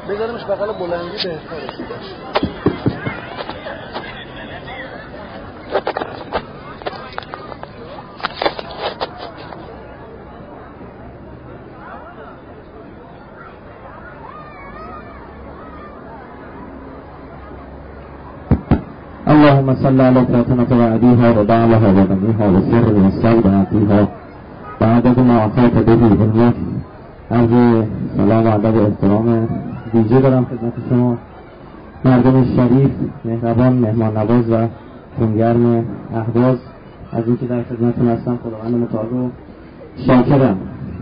بذاریمش بغل بلندی بهتره. اللهم صل على فاطمة وعليها وبعلها وبنيها وسر مستودعاتها بعدد ما أعطيت به علمك. عرض سلام و ادب و احترام ویژه دارم خدمت شما مردم شریف، مهربان، مهمان نواز و خونگرم اهواز. از اینکه در خدمتتون هستم خداوند متعال رو شاکرم.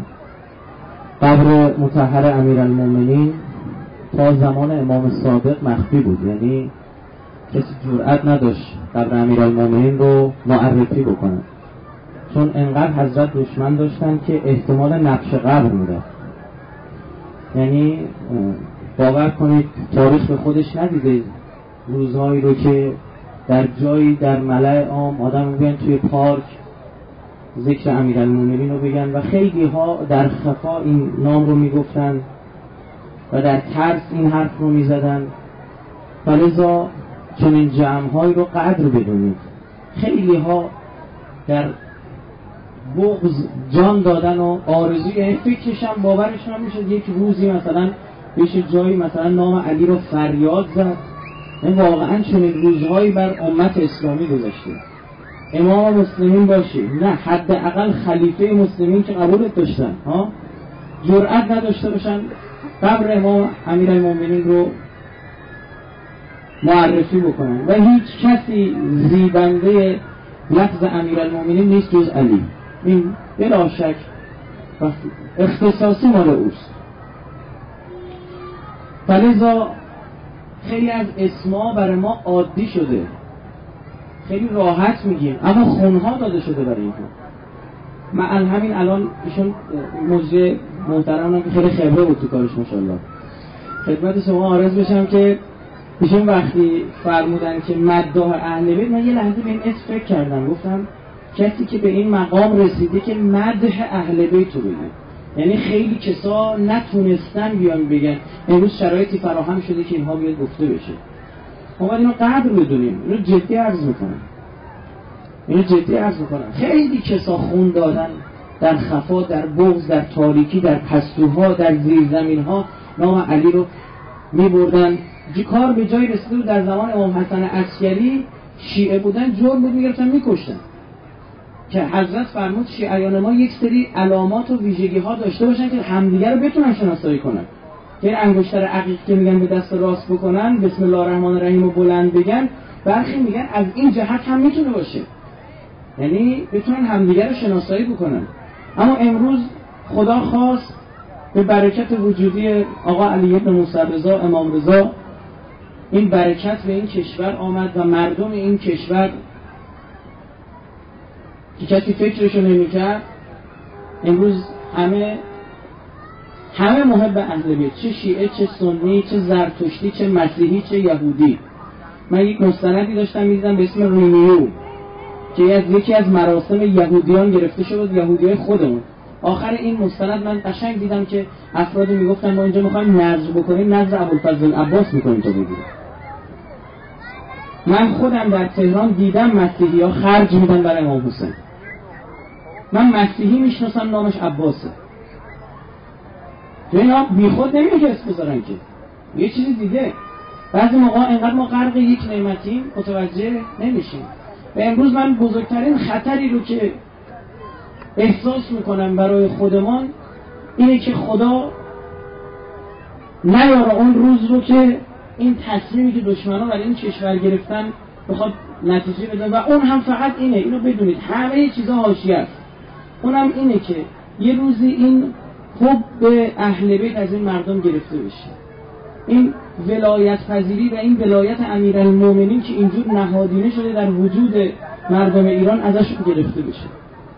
قبر مطهر امیرالمومنین تا زمان امام صادق مخفی بود، یعنی کسی جرئت نداشت قبر امیرالمومنین رو معرفی بکنه، چون انقدر حضرت دشمن داشتن که احتمال نقش قبر میده. یعنی باور کنید تاریخ به خودش ندیده روزهایی رو که در جایی در ملأ عام آدم میگن توی پارک ذکر امیرالمومنین رو بگن و خیلی ها در خفا این نام رو میگفتن و در ترس این حرف رو میزدن. فلذا چنین جمع‌هایی رو قدر بدونید. خیلی ها در بغض جان دادن و آرزوی فکرشم باورشون هم میشد یک روزی مثلا بشه جایی مثلا نام علی رو فریاد زد. این واقعا چنین روزهایی بر امت اسلامی گذاشته. امام مسلمین باشه، نه حداقل خلیفه مسلمین که قبولت داشتن جرئت نداشته باشن قبر امام امیرالمومنین رو معرفی بکنن و هیچ کسی زیبنده لفظ امیرالمومنین نیست جز علی. این بلا شک اختصاصی مال اوست. فلذا خیلی از اسما برای ما عادی شده، خیلی راحت میگیم، اما خونها داده شده برای این. من همین الان ایشون موجه محترمم که خیلی خبره بود تو کارش ماشاءالله، خدمت شما عرض بشم که ایشون وقتی فرمودن که مداح اهل بیت، من یه لحظه به این اسم فکر کردم، گفتم کسی که به این مقام رسیده که مدح اهل بیت رو بگه. یعنی خیلی کسا نتونستن بیان بگن، امروز شرایطی فراهم شده که اینها بیاد گفته بشه. ما باید اینو قدر بدونیم. اینو جدی عرض میکنم. خیلی کسا خون دادن در خفا، در بغض، در تاریکی، در پستوها، در زیرزمینها نام علی رو میبردن. کار به جای رسیده بود در زمان امام حسن عسکری شیعه بودن جرم بود میگرفتن میکشتن، که حضرت فرمود شیعیان ما یک سری علامات و ویژگی ها داشته باشن که همدیگه رو بتونن شناسایی کنن. که انگشتر عقیق که میگن به دست راست بکنن، بسم الله الرحمن الرحیم رو بلند بگن، برخی میگن از این جهت هم میتونه باشه، یعنی بتونن همدیگه رو شناسایی بکنن. اما امروز خدا خواست به برکت وجودی آقا علی بن موسی رضا امام رضا این برکت به این کشور آمد و مردم این کشور که کسی فکرشو نمی‌کرد امروز همه محب اهل بیت، چه شیعه، چه سنی، چه زرتشتی، چه مسیحی، چه یهودی. من یک مستندی داشتم می‌دیدم به اسم ریمیو که یکی از مراسم یهودیان گرفته شد، یهودیای خودمون. آخر این مستند من قشنگ دیدم که افرادی میگفتن ما اینجا می‌خوایم نذر بکنیم، نذر ابوالفضل عباس می‌کنیم تا بگیریم. من خودم در تهران دیدم مسیحی‌ها خرج میدن برای امام حسین. من مسیحی میشناسم نامش عباسه. تو اینا بیخود نمیگه اسم بذارن که یه چیزی دیگه. بعضی موقع انقدر ما غرق یک نعمتیم متوجه نمیشیم. و امروز من بزرگترین خطری رو که احساس میکنم برای خودمان اینه که خدا نیاره اون روز رو که این تصمیمی که دشمنان برای این کشور گرفتن بخواد نتیجه بده. و اون هم فقط اینو بدونید همه چیزا حاشیه است. اونم اینه که یه روزی این حب اهل بیت از این مردم گرفته بشه، این ولایت پذیری و این ولایت امیرالمومنین که اینجور نهادینه شده در وجود مردم ایران ازشون گرفته بشه.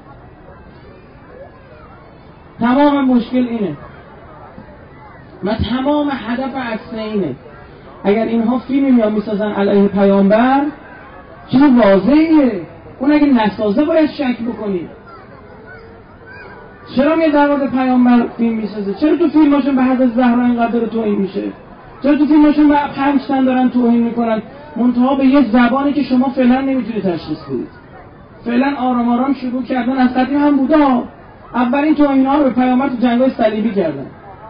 تمام مشکل اینه و تمام هدف اصلی اینه. اگر اینها فیلمی میان میسازن علیه پیامبر چیز واضحیه، اون اگه نسازه باید شک بکنید. چرا میاد در مورد پیامبر فیلم میسازه؟ چرا تو فیلماشون به حضرت زهرا اینقدر توهین میشه؟ چرا تو فیلمشون 5 تن دارن توهین میکنن، منتها به یه زبانی که شما فعلا نمیتونید تشخیص بدید. فعلا آرام آرام شروع کردن، از قدیم هم بوده ها. اولین توهین‌ها رو به پیامبر تو جنگ‌های صلیبی کردن.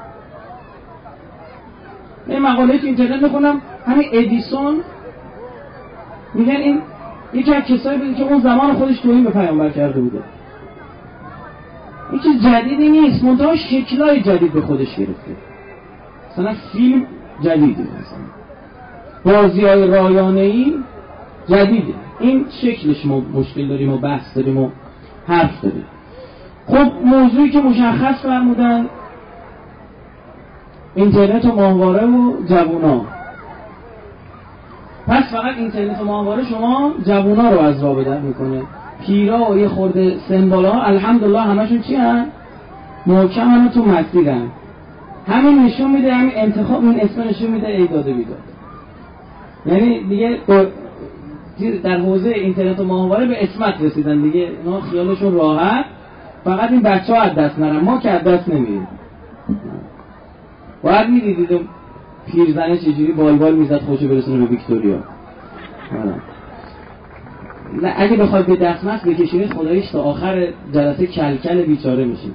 این مقاله تو اینترنت میخونم، همین ادیسون میگن این یکی از کسایی بود که اون زمان خودش توهین به پیامبر کرده بوده. این چیز جدیدی نیست، منتها شکل‌های جدید به خودش گرفته. مثلا فیلم جدیده، مثلا بازی‌های رایانه‌ای جدیده. این شکلش ما مشکل داریم و بحث داریم و حرف داریم. خب موضوعی که مشخص فرمودن اینترنت و ماهواره و جوونا. پس فقط اینترنت و ماهواره شما جوونا رو از راه بدر میکنه. پیرا و یه خورده سمبالا الحمدلله همشون چی هن؟ محکم هن و تو مسیرن. همین نشون میده، همین انتخاب این اسم نشون میده ای داده بیداد. یعنی دیگه در حوزه اینترنت و ماهواره به اسمت رسیدن دیگه، اینا خیالشون راحت، فقط این بچه ها از دست نرن، ما که از دست نمیریم. باید میدیدید پیرزنه چجوری بال میزد خوشو برسونه به ویکتوریا. نه اگه بخواد به دستمزد بکشید خداییش تا آخر جلسه کلکل بیچاره میشیم.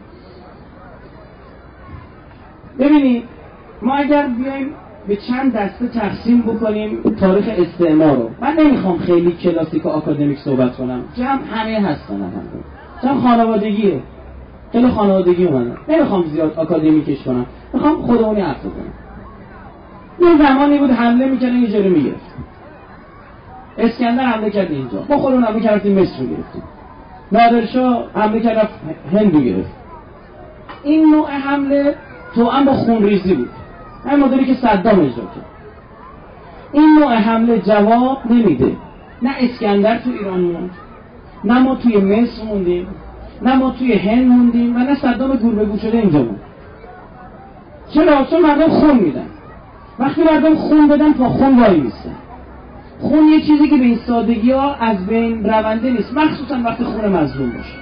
ببینید ما اگر بیایم به چند دسته تقسیم بکنیم تاریخ استعمار رو، من نمیخوام خیلی کلاسیک و آکادمیک صحبت کنم، همه هستن هم خانوادگیه، خیلی خانوادگی اومدن، نمیخوام زیاد آکادمیکش کنم، میخوام خودمونی حرف بزنم. یه زمانی بود حمله میکردن یه جوری میگرفت، اسکندر حمله کرد اینجا، ما خودمون حمله کردیم مصر رو گرفتیم، نادرشاه حمله کرد هند رو گرفت. این نوع حمله توأم با خونریزی بود، همین مدلی که صدام اجرا کرد. این نوع حمله جواب نمیده. نه اسکندر تو ایران موند، نه ما توی مصر موندیم، نه ما توی هند موندیم و نه صدام گور به گور شده اینجا موند. چرا؟ چون مردم خون میدن. وقتی مردم خون بدن تا خون وای میستن. خون یه چیزی که به این سادگی ها از بین رونده نیست، مخصوصا وقتی خون مظلوم باشه.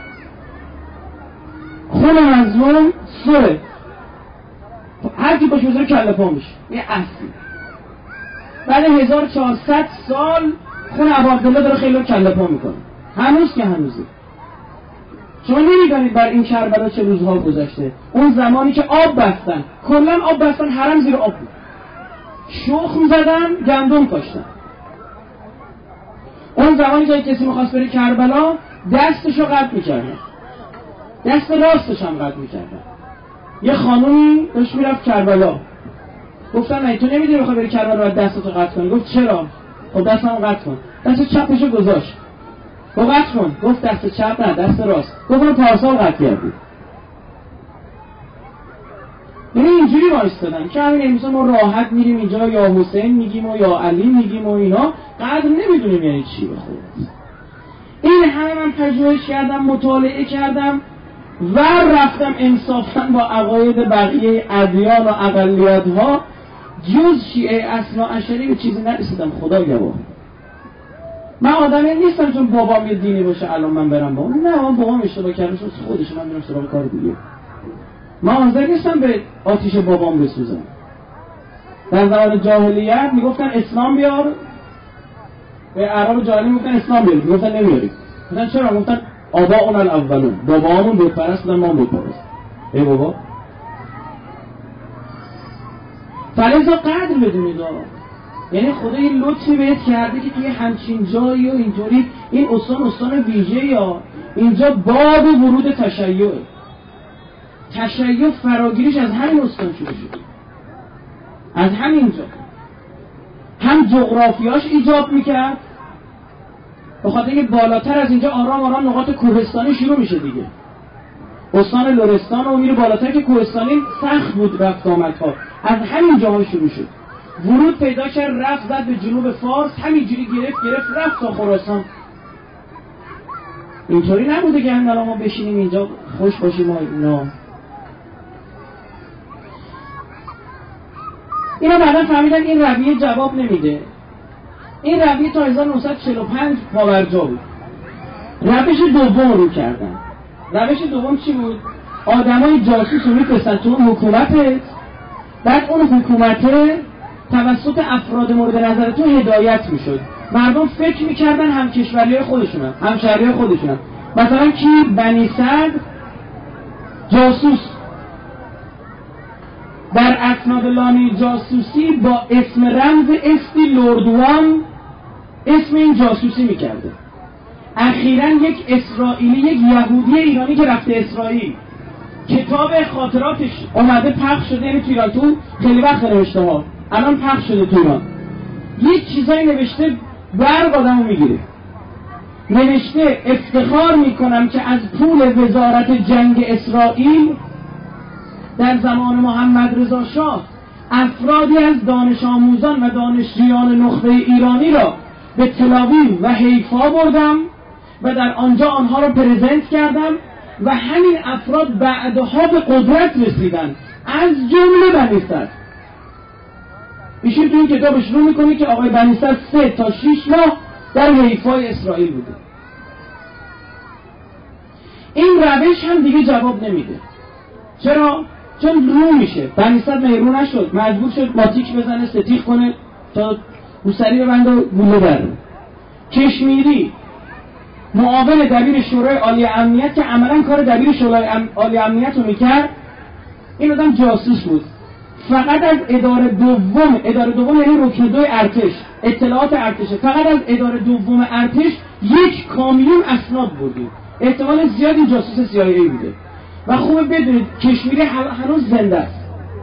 خون مظلوم سره، هر کی باشه بذاره کله پا میشه، یه اصلی. بعد 1400 سال خون عبدالله داره خیلی کله پا میکنه، هنوز که هنوزه. شما نمیدونید بر این کربلا چه روزها گذشته. اون زمانی که آب بستن، کلا آب بستن، حرم زیر آب بود، شخم زدن، گندم کاشتن. اون زمانی که کسی میخواست بره کربلا دستشو قطع میکردن، دست راستش هم قطع میکردن. یه خانومی داشت میرفت کربلا، گفتن نه تو نمیدونی بخوای بری کربلا باید دستتو قطع کنی. گفت چرا؟ خب دستمو قطع کن. دست چپشو گذاشت، گفت قطع کن. گفت دست چپ نه دست راست. گفتم پارسال قطع کردی. یعنی اینجوری وایستادن که همین امروز ما راحت میریم اینجا یا حسین میگیم و یا علی میگیم و اینا، قدر نمیدونیم یعنی چی به خودت. این همه من پژوهش کردم، مطالعه کردم و رفتم انصافاً با عقاید بقیه ادیان و اقلیت‌ها جز شیعه اثناعشری به چیزی نرسیدم. خدا گواه من آدمی نیستم چون بابام یه دینی باشه الان من برم با اون. نه، من بابام اشتباه کرده شد خودش، من میرم سراغ کار دیگه. من حاضر نیستم به آتیش بابام بسوزم. در زمان جاهلیت میگفتن اسلام بیار، به عرب جاهلی میگفتن اسلام بیار، میگفتن نمیاری. مثلا چرا؟ گفتن آباؤنا الاولون، بابامون بت پرست بودن، ما هم بت پرست. ای بابا فلزا قدر بدونید یعنی خدا یه لطفی بهت کرده که توی همچین جایی و اینطوری، این استان ویژه، یا اینجا باب ورود تشیع، تشیع فراگیریش از همین استان شروع شد، از همینجا. هم جغرافیاش ایجاب میکرد، به خاطر اینکه بالاتر از اینجا آرام آرام نقاط کوهستانی شروع میشه دیگه. استان لرستان رو میره بالاتر که کوهستانی سخت بود رفت آمدها، از همین جاها شروع شد. ورود پیدا کرد، رفت زد به جنوب فارس، همینجوری گرفت رفت تا خراسان. اینطوری نبوده که الان ما بشینیم اینجا خوش باشیم و اینا. اینا بعدا فهمیدن این رویه جواب نمیده. این رویه تا 1945 پاورجا بود. روش دوم رو کردن. روش دوم چی بود؟ آدمای جاسوس رو میفرستن تو اون حکومت، بعد اون حکومت توسط افراد مورد نظرتون هدایت میشد. مردم فکر میکردن همکشوری خودشونن، همشهری خودشونن. مثلا کی؟ بنی سعد جاسوس در اسناد لانه جاسوسی با اسم رمز استی لوردوان اسم این جاسوسی میکرده. اخیراً یک اسرائیلی، یک یهودی ایرانی که رفته اسرائیل، کتاب خاطراتش اومده پخش شده، یعنی تو ایران تو خیلی وقت نوشته ها، الان پخش شده تو ایران. یک چیزایی نوشته برق آدمو میگیره. نوشته افتخار میکنم که از پول وزارت جنگ اسرائیل در زمان محمد رضا شاه افرادی از دانش آموزان و دانشجویان نخبه ایرانی را به تل‌آویو و حیفا بردم و در آنجا آنها را پرزنت کردم و همین افراد بعدها به قدرت رسیدن، از جمله بنی سعد. ایشون تو این کتابش رو میکنه که آقای بنی سعد 3 تا 6 ماه در حیفای اسرائیل بوده. این روش هم دیگه جواب نمیده. چرا؟ چون رو میشه. بنی سعد رو نشد، مجبور شد ماتیک بزنه، ستیخ کنه تا موسری ببند و گوله بره. کشمیری معاون دبیر شورای عالی امنیت که عملاً کار دبیر شورای عالی امنیت رو میکرد، این آدم جاسوس بود. فقط از اداره دوم یعنی رکن 2 ارتش، اطلاعات ارتشه، فقط از اداره دوم ارتش 1 کامیون اسناد بردیم. احتمال زیاد این جاسوس CIA بوده. و خوبه بدونید کشمیری هنوز زنده است.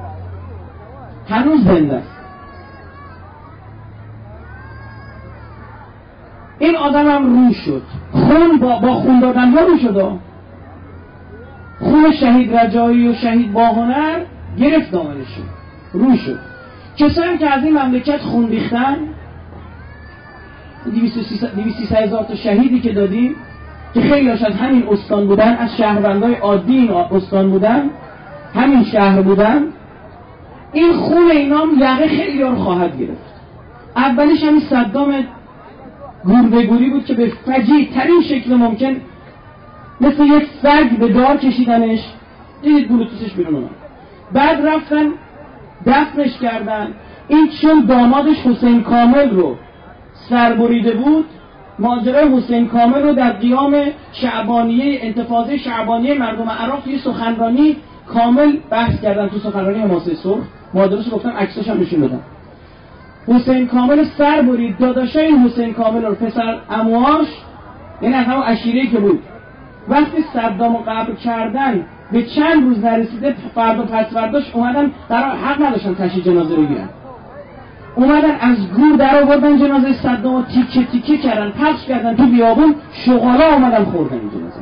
این آدم هم رو شد. خون با خون دادن ها رو شد. خون شهید رجایی و شهید باهنر گرفت دامنشون، رو شد. کسایی که از این مملکت خون ریختن، 200 هزار تا شهیدی که دادیم که خیلی هاش از همین استان بودن، از شهروندای عادی این استان بودن، همین شهر بودن. این خون اینام یقه خیلی ها رو خواهد گرفت. اولیش همین صدام گور به گوری بود که به فجیع ترین شکل ممکن مثل یک سگ به دار کشیدنش، دیدید بلوتوسش بیرون اومد. بعد رفتن دفنش کردن. این چون دامادش حسین کامل رو سربریده بود، ماجرای حسین کامل رو در قیام شعبانیه، انتفاضه شعبانیه مردم عراق توی سخنرانی کامل بحث کردن. تو سخنرانی حماسه سرخ مادرش گفتم، عکسش هم نشون بدم. حسین کامل سر برید. داداشای این حسین کامل رو، پسر عموهاش، یعنی از همون عشیره‌ای که بود، وقتی صدامو قبر کردن به چند روز نرسیده، فردا پس فرداش اومدن، حق نداشتن تشییع جنازه رو گیرن، اومدن از گور در آوردن جنازه صدامو، تیکه تیکه کردن، پخش کردن تو بیابون، شغالا اومدن خوردن این جنازه.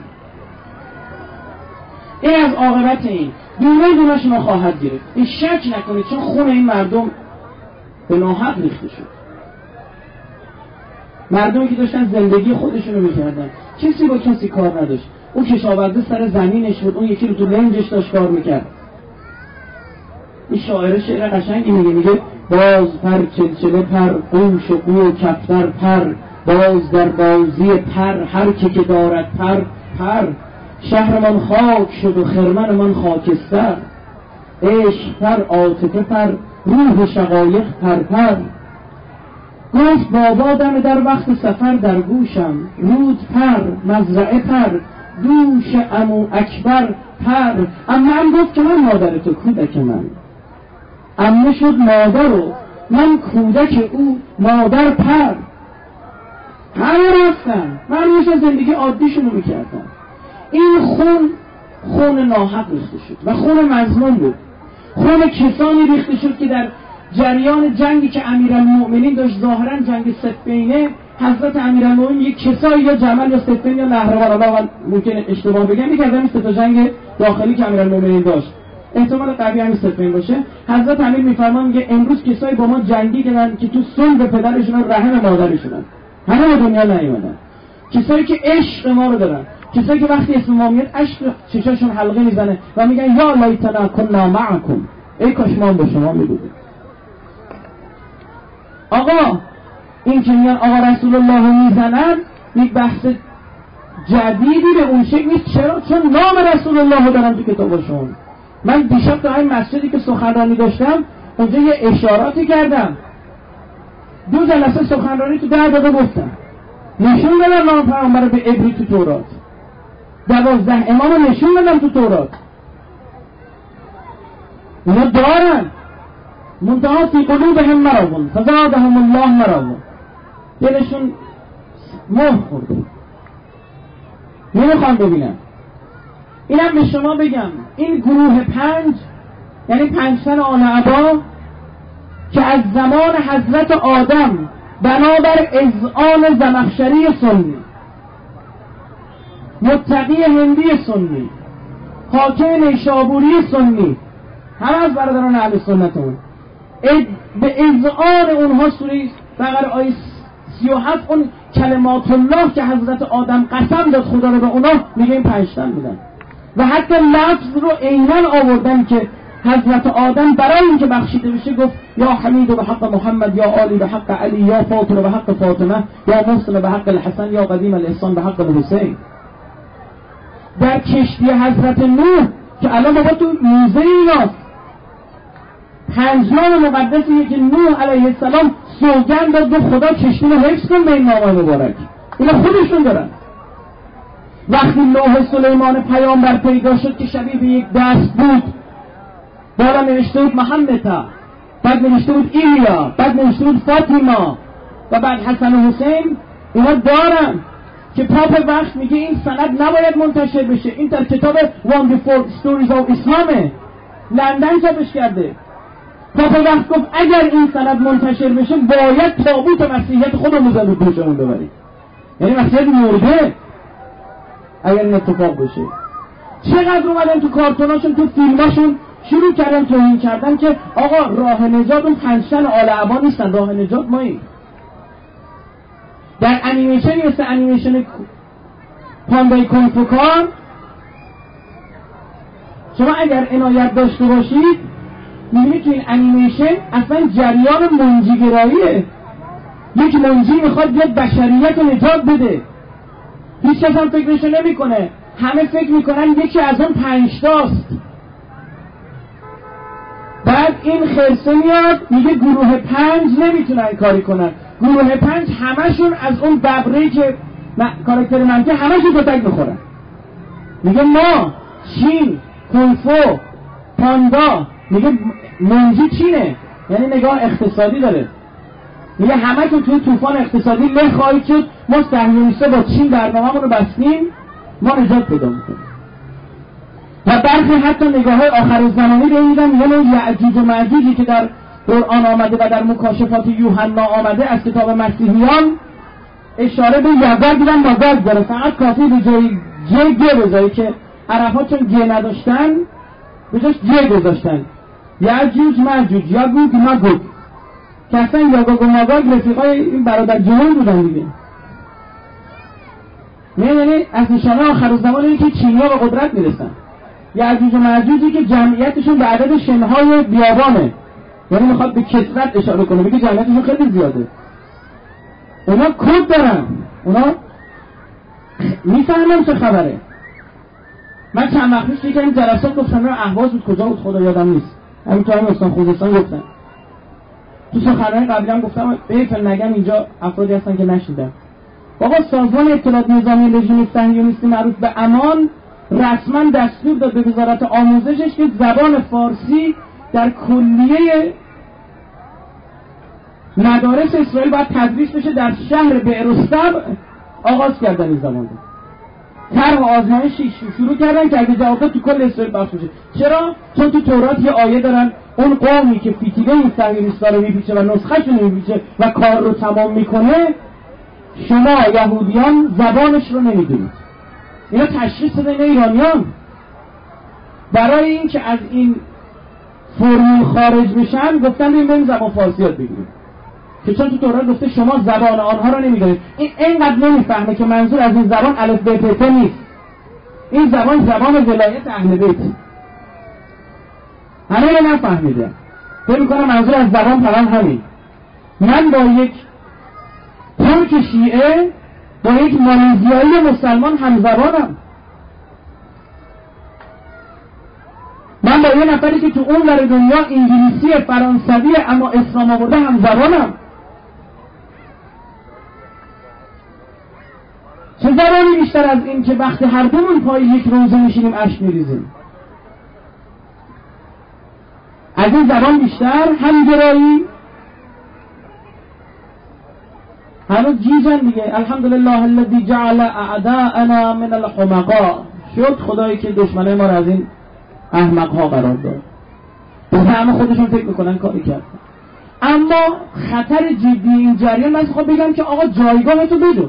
این از عاقبت این دونه‌شون رو خواهد گرفت. این شک نکنید، چون خون این مردم به ناحق ریخته شد. مردمی که داشتن زندگی خودشونو میکردن، کسی با کسی کار نداشت. اون کشاورزه سر زمینش بود، اون یکی رو تو لنجش داشت کار میکرد. این شاعر شعر قشنگی میگه باز پر چلچله پر، قوش و قو و کفتر پر، باز در بازی پر هر که دارد پر پر. شهرمان خاک شد و خرمن من خاکستر، عشق پر عاطفه پر، روح شقایق پر پر. گفت بابا دم در وقت سفر در گوشم، رود پر مزرعه پر، دوش عمو اکبر پر. عمم گفت که من مادر تو کودک من، عمه شد مادر و من کودک او مادر پر. همه رفتن، من میشن زندگی عادیشونو میکردن. این خون ناحق ریخته شد و خون مظلوم بود. خون کسانی ریخته شد که در جریان جنگی که امیرالمؤمنین داشت، ظاهرا جنگ صفینه، حضرت امیرالمؤمنین یک کسایی یا جمل یا صفین یا نهروان، الله ممکن اشتباه بگم، یک از این 3 تا جنگ داخلی که امیرالمؤمنین داشت، احتمال قوی همین صفین باشه. حضرت امیر میفرمان میگه امروز کسایی با ما جنگی کردن که تو صلب پدرشون و رحم مادرشونن، همه به دنیا نیومدن. کسایی که عشق ما رو دارن، کسایی که وقتی اسم ما میاد عشق چشاشون حلقه میزنه و میگن یا لیتنا کنا معکم، ای کاش ما با شما میبودیم. آقا این که میان آقا رسول الله میزنن یک بحث جدیدی به اون شکل نیست. چرا؟ چون نام رسول الله دارن تو کتابشون. من دیشب تو این مسجدی که سخنرانی داشتم اونجا یه اشاراتی کردم، 2 جلسه سخنرانی تو 10 دقیقه گفتم، نشون دادم نام پیامبر به عبری تو تورات، 12 امام نشون دادم تو تورات. اونا دارن، منتها فی قلوبهم مرض فزادهم الله مرض، دلشون مهر خورده، نمیخوام ببینم. اینم به شما بگم، این گروه 5 یعنی 5 تن آل عبا که از زمان حضرت آدم بنابر اذعان زمخشری سنی، متقی هندی سنی، حاکم نیشابوری سنی، همه از برادران اهل سنتون، به اذعان اونها سوره بقره آیه 37 اون کلمات الله که حضرت آدم قسم داد خدا رو به اونا، میگه این 5 تن بودن و حتی لفظ رو عیناً آوردن که حضرت آدم برای اینکه بخشیده بشه گفت یا حمید به حق محمد، یا عالی به حق علی، یا فاطمه به حق فاطمه، یا محسن به حق الحسن، یا قدیم الاحسان به حق الحسین. در کشتی حضرت نوح که الان بابا تو موزه ایناست، 5 نام مقدسیه که نوح علیه السلام سوگند داد به خدا کشتی رو حفظ کن به این نامه مبارک، اینا خودشون دارن. وقتی لوح سلیمان پیامبر پیدا شد که شبیه به یک دست بود، بالا نوشته بود محمد، بعد نوشته بود ایلیا، بعد نوشته بود فاطمه و بعد حسن و حسین، اینا دارن که پاپ وقت میگه این سند نباید منتشر بشه. این در کتاب Wonderful Stories of اسلامه، لندن چاپش کرده. پاپ وقت گفت اگر این سند منتشر بشه باید تابوت مسیحیت خودمون رو دوشمون ببریم، یعنی مسیحیت مرده اگر این اتفاق بشه. چقدر اومدن تو کارتوناشون، تو فیلماشون شروع کردن توهین کردن که آقا راه نجات اون 5 تن آل عبا نیستن، راه نجات ماییم. در انیمیشن مثل انیمیشن پاندای کنفوکان شما اگر عنایت داشته باشید میبینید که این انیمیشن اصلا جریان منجیگراییه. یک منجی میخواد بیاد بشریت رو نجات بده، هیچ کس هم فکرشو نمیکنه، همه فکر میکنن یکی از اون 5 تاست. بعد این خرسه میاد میگه گروه 5 نمیتونن کاری کنن، گروه 5 همشون از اون ببری که کاراکتر منطقه همشون کتک میخورن. میگه ما چین، کنفو، پاندا، میگه منجی چینه، یعنی نگاه اقتصادی داره، میگه همه تو طوفان اقتصادی له خواهید شد، ما صهیونیستا با چین برنامه‌مون رو بستیم، ما نجات پیدا میکنیم. و برخی حتی نگاه های آخر زمانی رو میدن، یعنی یعجوج و معجوجی که در قرآن آمده و در مکاشفات یوحنا آمده از کتاب مسیحیان اشاره به یزد دیدن مزد داره، فقط کافی به جای گه بذاری که عرب ها چون گه نداشتن به جاش گه گذاشتن، یعجوج معجوج، یاگوگ ماگوگ، که اصلا یاگوگ و ماگوگ رفیقای این برادر جنون بودن دیگه. یعنی از نشانه آخر زمان اینه که چینی‌ها به قدرت میرسن. یعجوج و معجوجی که جمعیتشون به عدد شنهای بیابانه، یعنی میخواد به کثرت اشاره کنه، میگه جمعیتشون خیلی زیاده. اونا کد دارن، اونا میفهمن چه خبره. من چند وقت پیش یکی این جلسات گفتم اهواز بود، کجا بود خدا یادم نیست، همین تو همین استان خوزستان گفتن. تو سخنرانی قبلی هم گفتم بهتون نگم اینجا افرادی هستن که نشیدن. بابا سازمان اطلاعات نظامی رژیم صهیونیستی معروف به امان رسما دستور داد به وزارت آموزشش که زبان فارسی در کلیه مدارس اسرائیل باید تدریس بشه. در شهر بئرالسبع آغاز کردن این زبان رو، طرح آزمایشی شروع کردن که اگه جواب تو کل اسرائیل بخش بشه. چرا؟ چون تو تورات یه آیه دارن اون قومی که فتیله این صهیونیستا رو میپیچه و نسخه‌شون رو میپیچه و کار رو تمام میکنه، شما یهودیان زبانش رو نمیدونید. اینا تشخیص دادن ایرانیان برای این که از این فرمول خارج بشن، گفتن این زبان فارسی یاد بگیرید، که چون تو تورات گفته شما زبان آنها رو نمیدونید. این اینقدر نمیفهمه که منظور از این زبان الف ب ت نیست، این زبان ولایت اهل بیت. همه رو نفهمیده، فکر میکنم منظور از زبان فقط همین. من با یک ترک شیعه با یک مالزیایی مسلمان همزبانم، من با با یه نفری که تو اون ور دنیا انگلیسی فرانسوی اما اسلام آورده هم زبانم. چه زبانی بیشتر از این که وقتی هر دومون پای یک روزه میشینیم اشک میریزیم؟ از این زبان بیشتر همگرایی؟ هنوز جیجن دیگه. الحمدلله الذی جعل اعداءنا من الحمقاء. شد خدایی که دشمنای ما را از این احمقها قرار داد. همه خودشون فکر میکنن کاری کردن. اما خطر جدی این جریان، من خب بگم که آقا جایگاه تو بدون.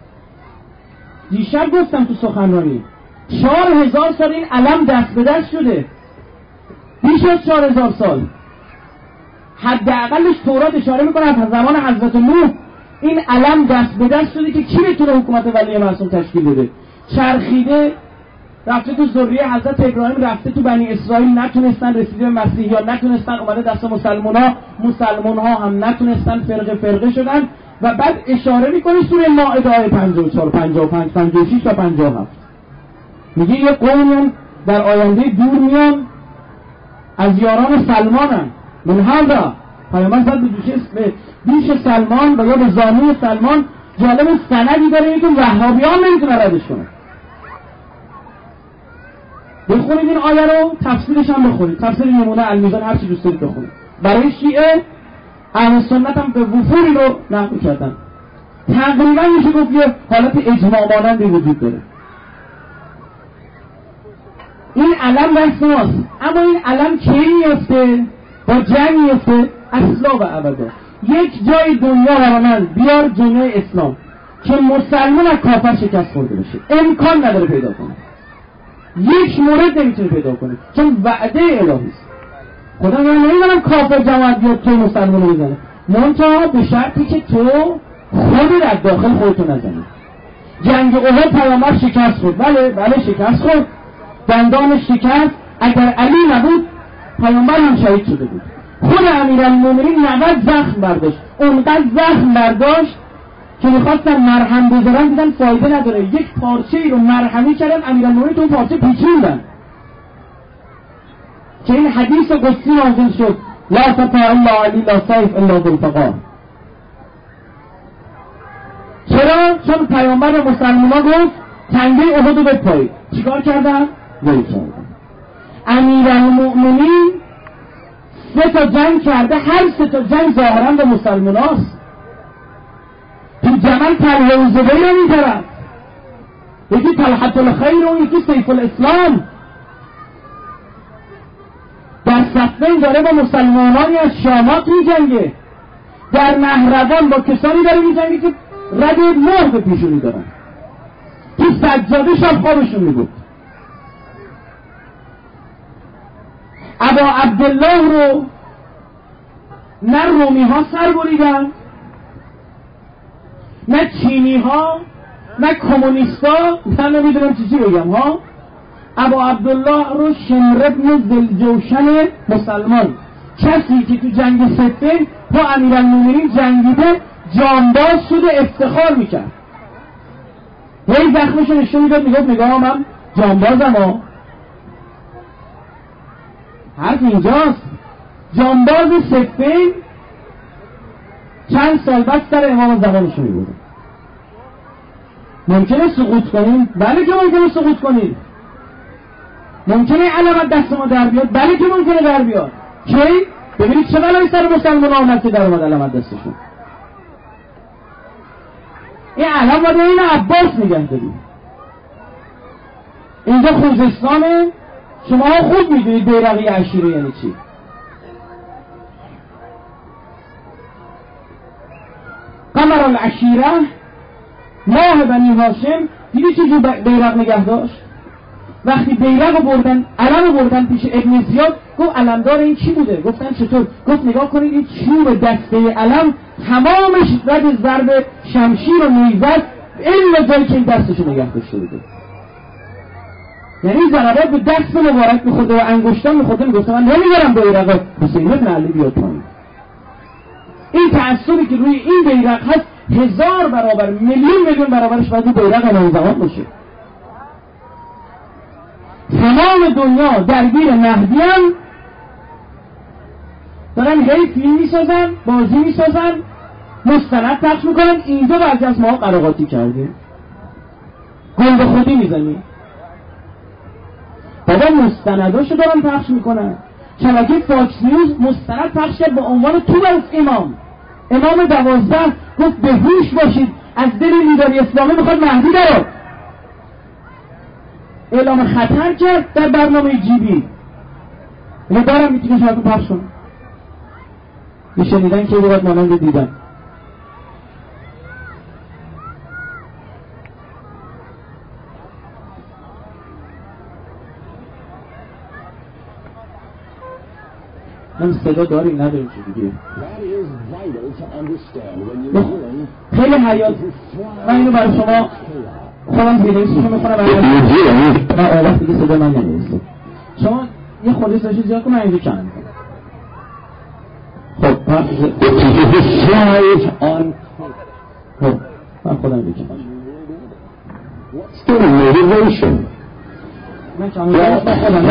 دیشب گفتم تو سخنرانی 4000 سال این علم دست به دست شده، بیش از 4000 سال. حداقلش تورات اشاره میکنه از زمان حضرت نوح این علم دست به دست شده که کی بتونه حکومت ولی معصوم تشکیل بده. چرخیده رفته تو ذریه حضرت ابراهیم، رفته تو بنی اسرائیل، نتونستن رسیده به مسیح یا نتونستن، اومده دست مسلمان ها هم نتونستن، فرقه شدن. و بعد اشاره میکنه سوره مائده آیه 54 55 56 تا 57 میگه یه قومی در آینده دور میان از یاران سلمانن. من هذا پیامبر زد به دوش سلمان و یا به زانوی سلمان. جالب سندی داره که وهابیان نمیتونه ردش کنه. بخونید این آیه رو، تفسیرش هم بخونید، تفسیر نمونه المیزان، هر چی دوست دارید بخونید. برای شیعه اهل سنت هم به وفوری رو نقل کردن. تقریبا میشه گفت یه حالت اجماع مانندی وجود داره. این علم دست ماست، اما این علم کی میفته؟ با جنگ میفته اصلا و ابدا. یک جای دنیا برای من بیار جنوب اسلام که مسلمان از کافر شکست خورده بشه، امکان نداره پیدا کنه. یک مورد نمیتونه پیدا کنه، چون وعده الهی است. خدا من نمیدونم کافر جماعت بیاد تو مسلمان رو بزنه، منتها به شرطی که تو خودت از داخل خودتو نزنی. جنگ احد پیامبر شکست خورد، بله شکست خورد، دندانش شکست. اگر علی نبود پیامبر هم شهید شده بود. خود امیرالمومنین 90 زخم برداشت، اونقدر زخم برداشت که میخواستن مرهم بذارن، دیدن فایده نداره، یک پارچه ای رو مرهمی کردن، امیرالمومنین تو اون پارچه پیچوندن که این حدیث قدسی نازل شد: لا تطع الا علی لا سیف الا ذوالفقار. چرا؟ چون پیامبر به مسلمان‌ها گفت تنگه احد رو بپایید. چیکار کردن؟ ول کردن. امیرالمومنین 3 تا جنگ کرده، هر 3 تا جنگ ظاهرا به مسلمان‌هاست. تو جمل طلحه و زبیر رو می‌طرف، یکی طلحة الخیر و یکی سیف الاسلام. در صفین داره با مسلمانانی از شامات می‌جنگه، در نهروان با کسانی داره می‌جنگه که رد مرغ پیشونی دارن، تو سجاده شب خوابشون می‌بود. ابا عبدالله رو نه رومی ها سر بریدن، نه چینی ها، نه کمونیستا، نه نمیدونم چی بگم ها. ابا عبدالله رو شمر ابن ذوالجوشن مسلمان، کسی که تو جنگ صفین با امیرالمومنین جنگیده، جانباز شده، افتخار میکرد. هی زخمشو نشون میداد، میگفت نگاه من جانبازم ها. حرف اینجاست. جانباز صفین چند سال بعد سر امام زمانشو میبوده. ممکنه سقوط کنیم؟ بله که ممکنه سقوط کنیم. ممکنه علامت دست ما در بیاد؟ بله که ممکنه در بیاد. کی؟ ببینید چه بلایی سر مسلمان آمد که در اومد علامت دستشون. این علم باید این عباس نگه داریم. اینجا خوزستانه، شما ها خوب میدونید بیرقی عشیره یعنی چی. قمر العشیره، ماه بنی هاشم. دیدی چجور بیرق نگه داشت؟ وقتی بیرق رو بردن، علم رو بردن پیش ابن زیاد، گفت علمدار این چی بوده؟ گفتن چطور؟ گفت نگاه کنید این چوب دسته علم تمامش رد ضرب شمشیر و نیزه است، الا جایی که این دستشو نگه داشته بوده. یعنی ضربات به دست مبارک میخورده و انگشتان میخورده. میگفته من نمیدارم بیرق حسین ابن علی بیاد پایین. این تعصبی که روی این بیرق هست 1000 برابر، میلیون برابرش باید بیرق امام زمان باشه. تمام دنیا درگیر مهدی هم دارن هی فیلم میسازن، بازی میسازن، مستند پخش میکنن. اینجا بعضی از ما قراقاتی کردیم، گل به خودی میزنیم. بابا مستنداشو دارن پخش میکنن. شبکه فاکس نیوز مستند پخش کرد با عنوان تو از امام 12 گفت به هوش باشید، از دل لیدری اسلامی میخواد مهدی درو. اعلام خطر کرد در برنامه جیبی. اینو دارم میتونه شبکه پخش کنه. میشنیدن که باید مانند دیدن. من صدا داریم نداریم چی دیگه. خیلی حیات. من اینو برای شما خودم بیلیسیشو میخونم برای آقا دیگه صدا من نمیرسه. شما یه خودی ساشی زیاد کن من اینجا چند میکنم. خب من خودم بیکنم. Still motivation. من چند خودم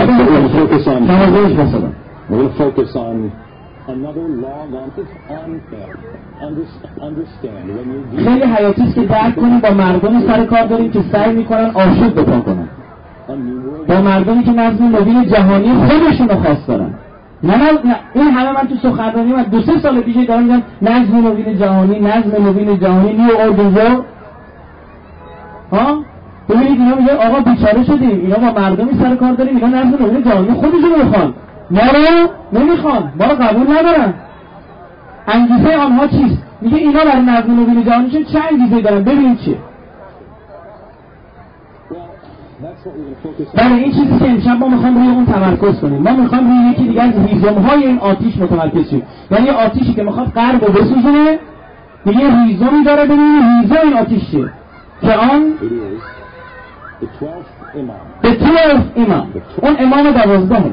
We're going to focus on another log on this understand when you خیلی حیاتی است که درک کنیم با مردمی سر کار داریم که سعی میکنن آشوب بپا کنن، با مردمی که نظم نوین جهانی خودشون رو خواست دارن. نه این همه من تو سخنرانی من 2-3 سال پیش دارم میگم نظم نوین جهانی نیو اوردر. ها ببینید اینا میگن آقا بیچاره شدیم، اینا با مردمی سر کار داریم، اینا نظم نوین جهانی خودشون رو میخوان، ما رو نمیخوان، ما رو قبول ندارن. انگیزه آنها چیست؟ میگه اینا برای نظم نوین جهانیشون چه انگیزه دارن؟ ببین چیه. برای این چیزی که امشب ما میخوایم روی اون تمرکز کنیم. ما میخوایم روی یکی دیگه از ریزم‌های این آتیش متمرکز شیم. یعنی آتیشی که میخواد غرب رو بسوزونه، میگه ریزمی داره. ببینید ریزم این آتیش چیه؟ که آن The 12 امام، اون امام 12.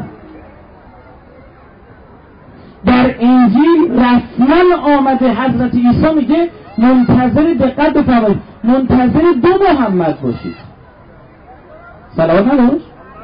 در انجیل رسما آمده حضرت عیسی میگه منتظر، دقت بفرمایید، منتظر 2 محمد باشید. صلوات نداشت؟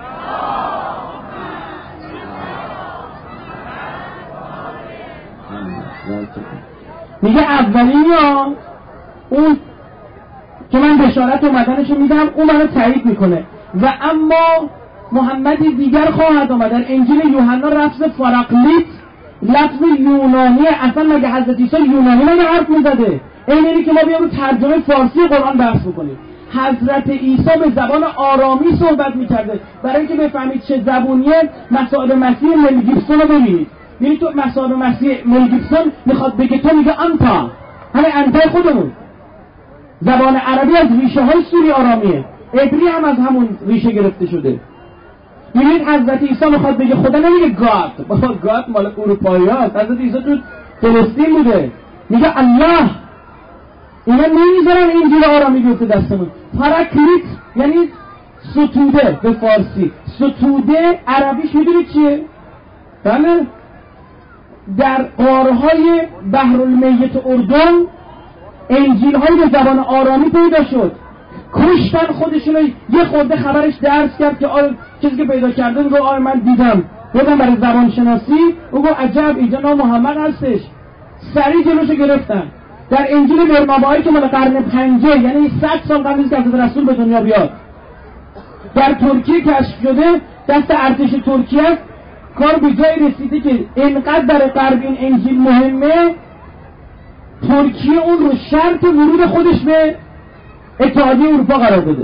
میگه اولین یا اون که من بشارت اومدنشو میدم اون منو تایید میکنه و اما محمدی دیگر خواهد آمد. در انجیل یوحنا لفظ فراقلیت لفظ یونانی، اصلا مگه حضرت عیسی یونانی مگه حرف میزده؟ اینی که ما بیام ترجمه فارسی قرآن بحث بکنیم. حضرت عیسی به زبان آرامی صحبت میکرده. برای اینکه بفهمید چه زبونیه مصائب مسیح مل گیبسون رو ببینید. یعنی تو مصائب مسیح مل گیبسون میخواد بگه، تو میگه انتا، همه انتای خودمون. زبان عربی از ریشه های سوری آرامیه، عبری هم از همون ریشه گرفته شده. میبینید حضرت عیسی میخواد بگه، خدا نمیگه گاد، بابا گاد مال اروپایی هاست. حضرت عیسی تو فلسطین بوده، میگه الله. اینا نمیذارن انجیل آرامی بیفته دستمون. پاراکلیت یعنی ستوده به فارسی. ستوده عربیش میدونید چیه؟ بله، در غارهای بحرالمیت اردن انجیل های به زبان آرامی پیدا شد. کشتن خودشون رو. یه خورده خبرش درس کرد که چیزی که پیدا کرده رو من دیدم، بودم برای زبان شناسی. او گفت عجب اینجا نام محمد هستش. سریع جلوشو گرفتن. در انجیل مرمابایی که مال قرن 5 یعنی 100 سال قبل از حضرت رسول به دنیا بیاد در ترکیه کشف شده، دست ارتش ترکیه است. کار به جای رسیده که اینقدر در غرب این انجیل مهمه، ترکیه اون رو شرط ورود خودش به اتحادیه اروپا قرار بده.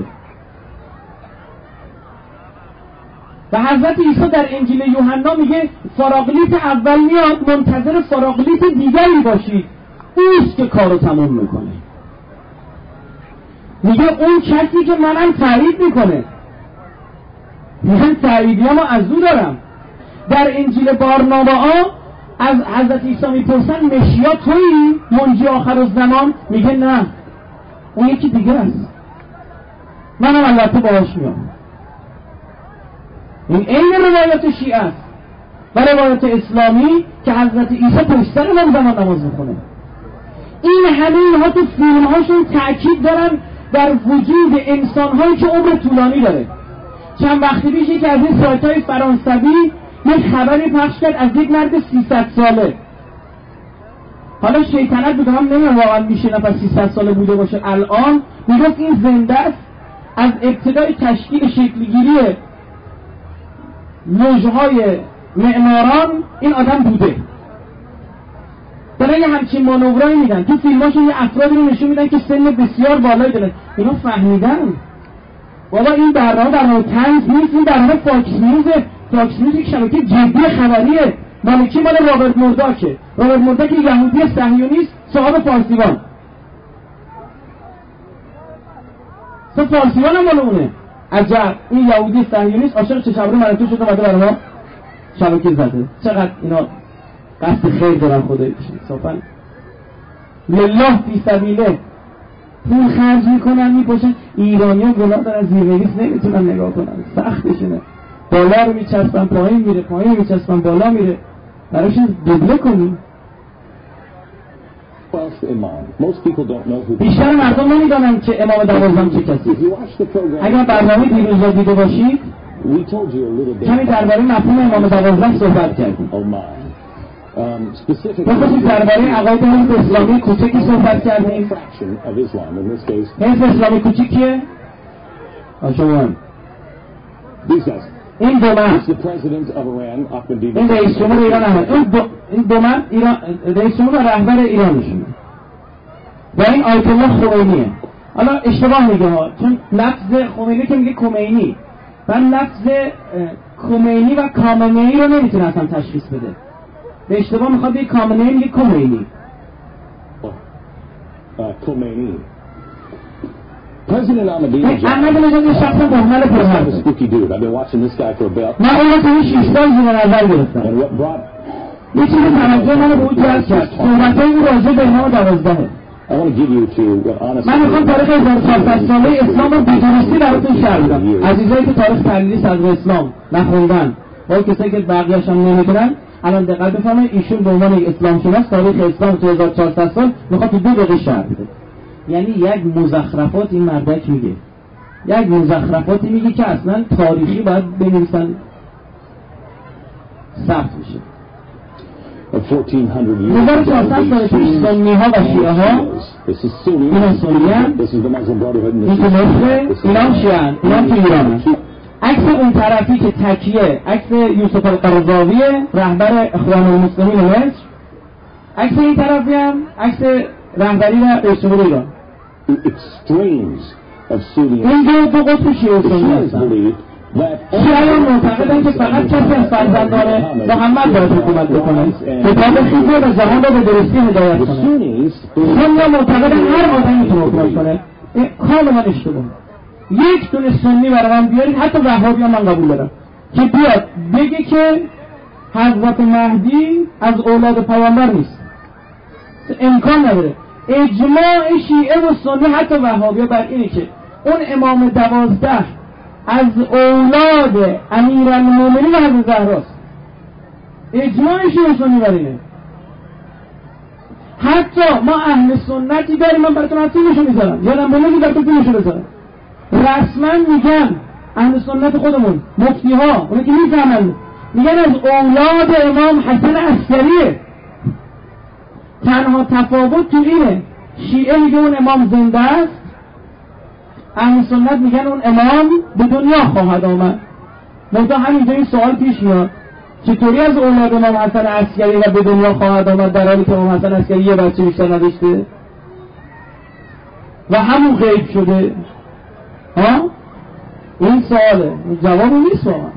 و حضرت عیسی در انجیل یوحنا میگه فراقلیت اول میاد، منتظر فراقلیت دیگری باشید، اوست که کارو تموم میکنه. میگه اون کسی که منم تایید میکنه، من تاییدیامو از او دارم. در انجیل بارنابا از حضرت عیسی میپرسن مشیا تویی منجی آخر الزمان؟ میگه نه، اون یکی دیگه است، منم البته باهاش میام. این عین روایت شیعه است و روایت اسلامی که حضرت عیسی پشت سر امام زمان نماز میخونه. این همه اینها تو فیلم هاشون تاکید دارن بر وجود انسان هایی که عمر طولانی داره. چند وقتی پیش یکی از این سایت‌های فرانسوی یک خبری پخش کرد از یک مرد 300 ساله. حالا شیطنت بود، هم نمیدونم واقعا میشه نفر 300 ساله بوده باشه. الان میگفت این زنده است، از ابتدای تشکیل شکلگیری لوژهای معماران این آدم بوده. دارن یه همچین مانورایی میدن تو فیلماشون، یه افرادی رو نشون میدن که سن بسیار بالایی دارن. اینا فهمیدن والا این برنامه طنز نیست، این برنامه فاکس نیوزه. فاکس نیوز یک شبکه جدی خبریه، مالکی مال رابرت مورداکه. رابرت مورداک یهودی صهیونیست صاحب فارسیوان. فارسیوان هم مال اونه. عجب، این یهودی صهیونیست عاشق چشم‌ابرو مرتو شده اومده برای ما شبکه زده. چقدر اینا قصد خیر دارن خدایی صافا لله فی سبیله پول خرج میکنن میپاشن. ایرانی‌ها گناه دارن، زیرنویس نمیتونن نگاه کنن، سختشونه. بالا رو میچسبن پایین میره، پایین میچسبن بالا میره. براشون دوبله کنیم. بیشتر مردم نمیدونن که امام دوازدهم چه کسی. اگر برنامه دیروز رو دیده باشید کمی درباره مفهوم امام دوازدهم صحبت کردیم. بخصوص درباره عقاید حزب اسلامی کوچکی صحبت کردیم. حزب اسلامی کوچکیه؟ شما این دو مرد، این رئیس جمهور ایران احمد، این دو مرد رئیس جمهور و رهبر ایرانشونه و این آیت الله خمینیه. حالا اشتباه میگه ها، چون لفظ خمینی که میگه کمینی، من لفظ کمینی و کامنئی رو نمیتونه اصلا تشخیص بده. به اشتباه میخواد بگه کامنئی، میگه کمینی. کمینی President Ahmadinejad یه شخص محمل پرهرده. من اون رو توی 6 سال زیر نظر گرفتم. یه چیز توجه منو به اون جلب کرد. صحبت های اون راجع به امام دوازدهه. من میخوام تاریخ 1400 ساله اسلام رو بی‌درستی براتون شرح بدم. عزیزایی که تاریخ تحلیلی صدر اسلام نخوندن با کسایی که بقیه‌اش هم نمیدونن الان دقت بفرمایید. ایشون به عنوان اسلام شناس تاریخ اسلام تو 1400 سال میخواد تو 2 دقیقه شرح بده. یعنی یک مزخرفات این مردک میگه، یک مزخرفاتی میگه که اصلا تاریخی باید بنویسن ثبت میشه. 1400 سال پیش سنی ها و شیعه ها، اینا سنی هم، این که مصره، اینا هم شیعه هم، اینا هم که ایران هم. عکس اون طرفی که تکیه عکس یوسف القرضاوی رهبر اخوان المسلمین مصر، عکس این طرفی هم عکس رهبری و رئیس جمهور ایران. این دو قطب شیعه و سنی هستن. شیعه معتقدن که فقط کسی از فرزندان محمد باید حکومت بکنه، کتاب خیزه و جهان را به درستی هدایت کنه. سنی معتقدن هر آدمی میتونه حکومت کنه. کاملا اشتباه. یک دونه سنی برای من بیارید، حتی وهابی هم من قبول دارم، که بیاد بگه که حضرت مهدی از اولاد پیامبر نیست. امکان نداره. اجماع شیعه و سنی حتی وهابی بر اینه که اون امام 12 از اولاد امیرالمومنین و حضرت زهراست. اجماع شیعه و سنی بر اینه. حتی ما اهل سنتی داریم، من براتون از فیلمشو میذارم، یادم بمونه براتون فیلمشو بذارم. رسما میگن اهل سنت خودمون، مفتی ها، اونایی که میفهمن، میگن از اولاد امام حسن عسکریه. تنها تفاوت تو اینه، شیعه میگه اون امام زنده است، اهل سنت میگن اون امام به دنیا خواهد آمد. منتها همینجا این سوال پیش میاد، چطوری از اولاد امام حسن عسکری و به دنیا خواهد آمد در حالی که امام حسن عسکری یه بچه بیشتر نداشته و همون غیب شده؟ ها؟ این سواله، جوابی نیست واقعا.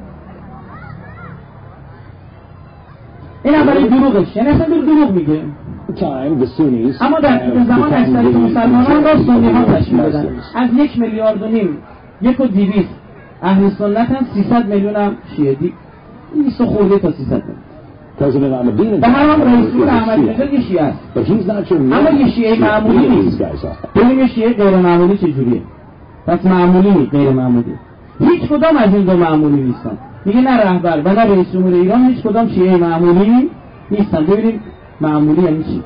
این اولی دروغش، یعنی اصلا دروغ میگه. اما در زمان اکثریت مسلمانان را سنی ها تشکیل دادن. از 1.5 میلیارد 1.200 اهل سنت هم 300 میلیون هم شیعه. 200 خورده تا 300 میلیون. و هر هم رئیس جمهور احمدی‌نژاد یه شیعه است، اما یه شیعه معمولی نیست. ببینیم یه شیعه غیر معمولی چجوریه. پس معمولی نیست، غیر معمولی. هیچ کدام از این دو معمولی نیستن. میگه نه رهبر و نه رئیس جمهور ایران هیچ کدام شیعه معمولی نیستن. ببینیم معمولی یعنی چی؟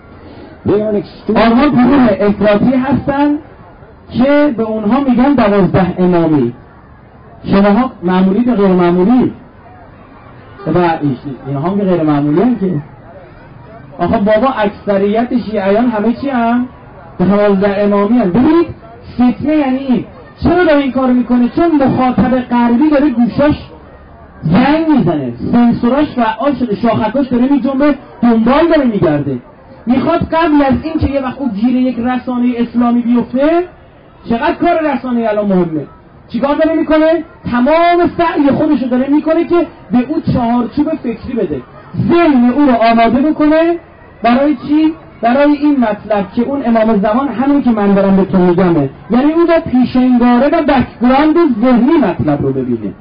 آنها گروه افراطی هستن که به اونها میگن 12 امامی. شماها معمولی به غیر معمولی و اینها هم که غیر معمولی هم که آخه بابا اکثریت شیعیان همه چی هم؟ 12 امامی هم. ببینید فتنه یعنی این. چرا داره این کارو میکنه؟ چون مخاطب غربی داره گوشاش زنگ میزنه، سنسوراش فعال شده، شاخکاش داره میجنبه، دنبال داره میگرده، میخواد قبل از این که یه وقت او گیر یک رسانه اسلامی بیفته. چقدر کار رسانه الان مهمه. چیکار داره میکنه؟ تمام سعی خودشو داره میکنه که به او چهارچوب فکری بده، ذهن او رو آماده بکنه برای چی؟ برای این مطلب که اون امام زمان همین که من دارم به تو میگمه، یعنی اون رو پیشنگاره و بک‌گراند ذهنی مطلب رو ببینه.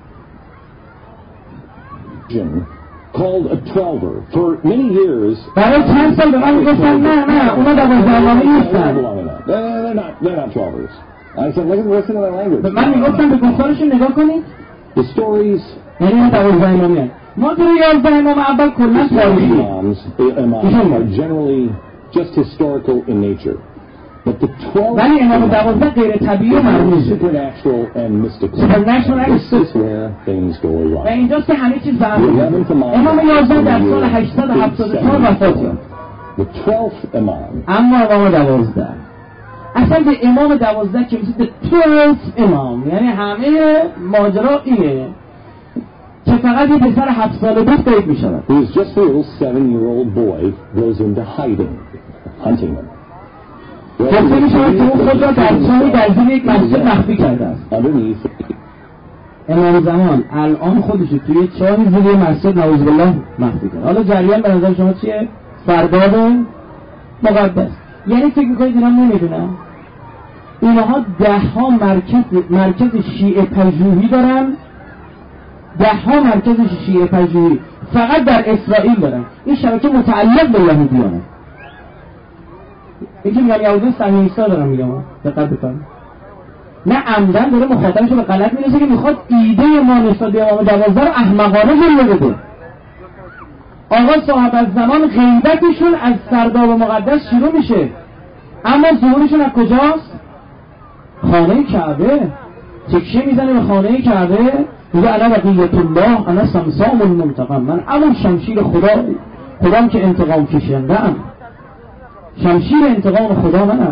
Called a 12er for many years. برای چند سال به من میگفتن نه اونا 12 امامی نیستن. They're not 12ers. I said listen to my language. به من میگفتن به گفتارشون نگاه کنید. The stories یعنی اینا 12 امامی هستن. ما تو 11 امام اول کلا تاریخی. Imams are generally just historical in nature. But the 12 ولی امام 12 غیر طبیعی و مرموزه. supernatural and mystical. Supernatural This is where things go و awry. اینجاست که همه چیز ضعف. امام 11 در سال 874 وفات کرد. The 12th imam. اما امام 12 اصلا به امام 12 که میشه the 12th امام، یعنی همه ماجرا اینه که فقط یه پسر 7 ساله بود قید میشود. He was just a little 7-year-old boy goes into hiding, hunting them. گفته میشود که اون خود را در چاهی در زیر یک مسجد مخفی کرده است. Underneath. امام زمان الان خودش توی چاهی زیر یک مسجد نعوذ بالله مخفی کرده. حالا جریان به نظر شما چیه؟ سرداب مقدس. یعنی فکر میکنید اینا نمیدونن؟ اینها 10 مرکز شیعه پژوهی دارن، 10 مرکز شیعه پژوهی فقط در اسرائیل دارن. این شبکه متعلق به یهودیانه. این که میگم یهودی صهیونیست‌ها دارن میگم، دقت بکنید. نه عمدن داره مخاطبش رو به غلط می‌رسه که میخواد ایده ما نسبت به امام 12 رو احمقانه جلوه بده. آقا صاحب الزمان غیبتشون از سرداب مقدس شروع میشه، اما ظهورشون از کجاست؟ خانه کعبه. تکیه میزنه به خانه کعبه، میگه انا بقیت الله انا سمسام المنتقم، من همون شمشیر خدام که انتقام کشندم، شمشیر انتقام خدا منم.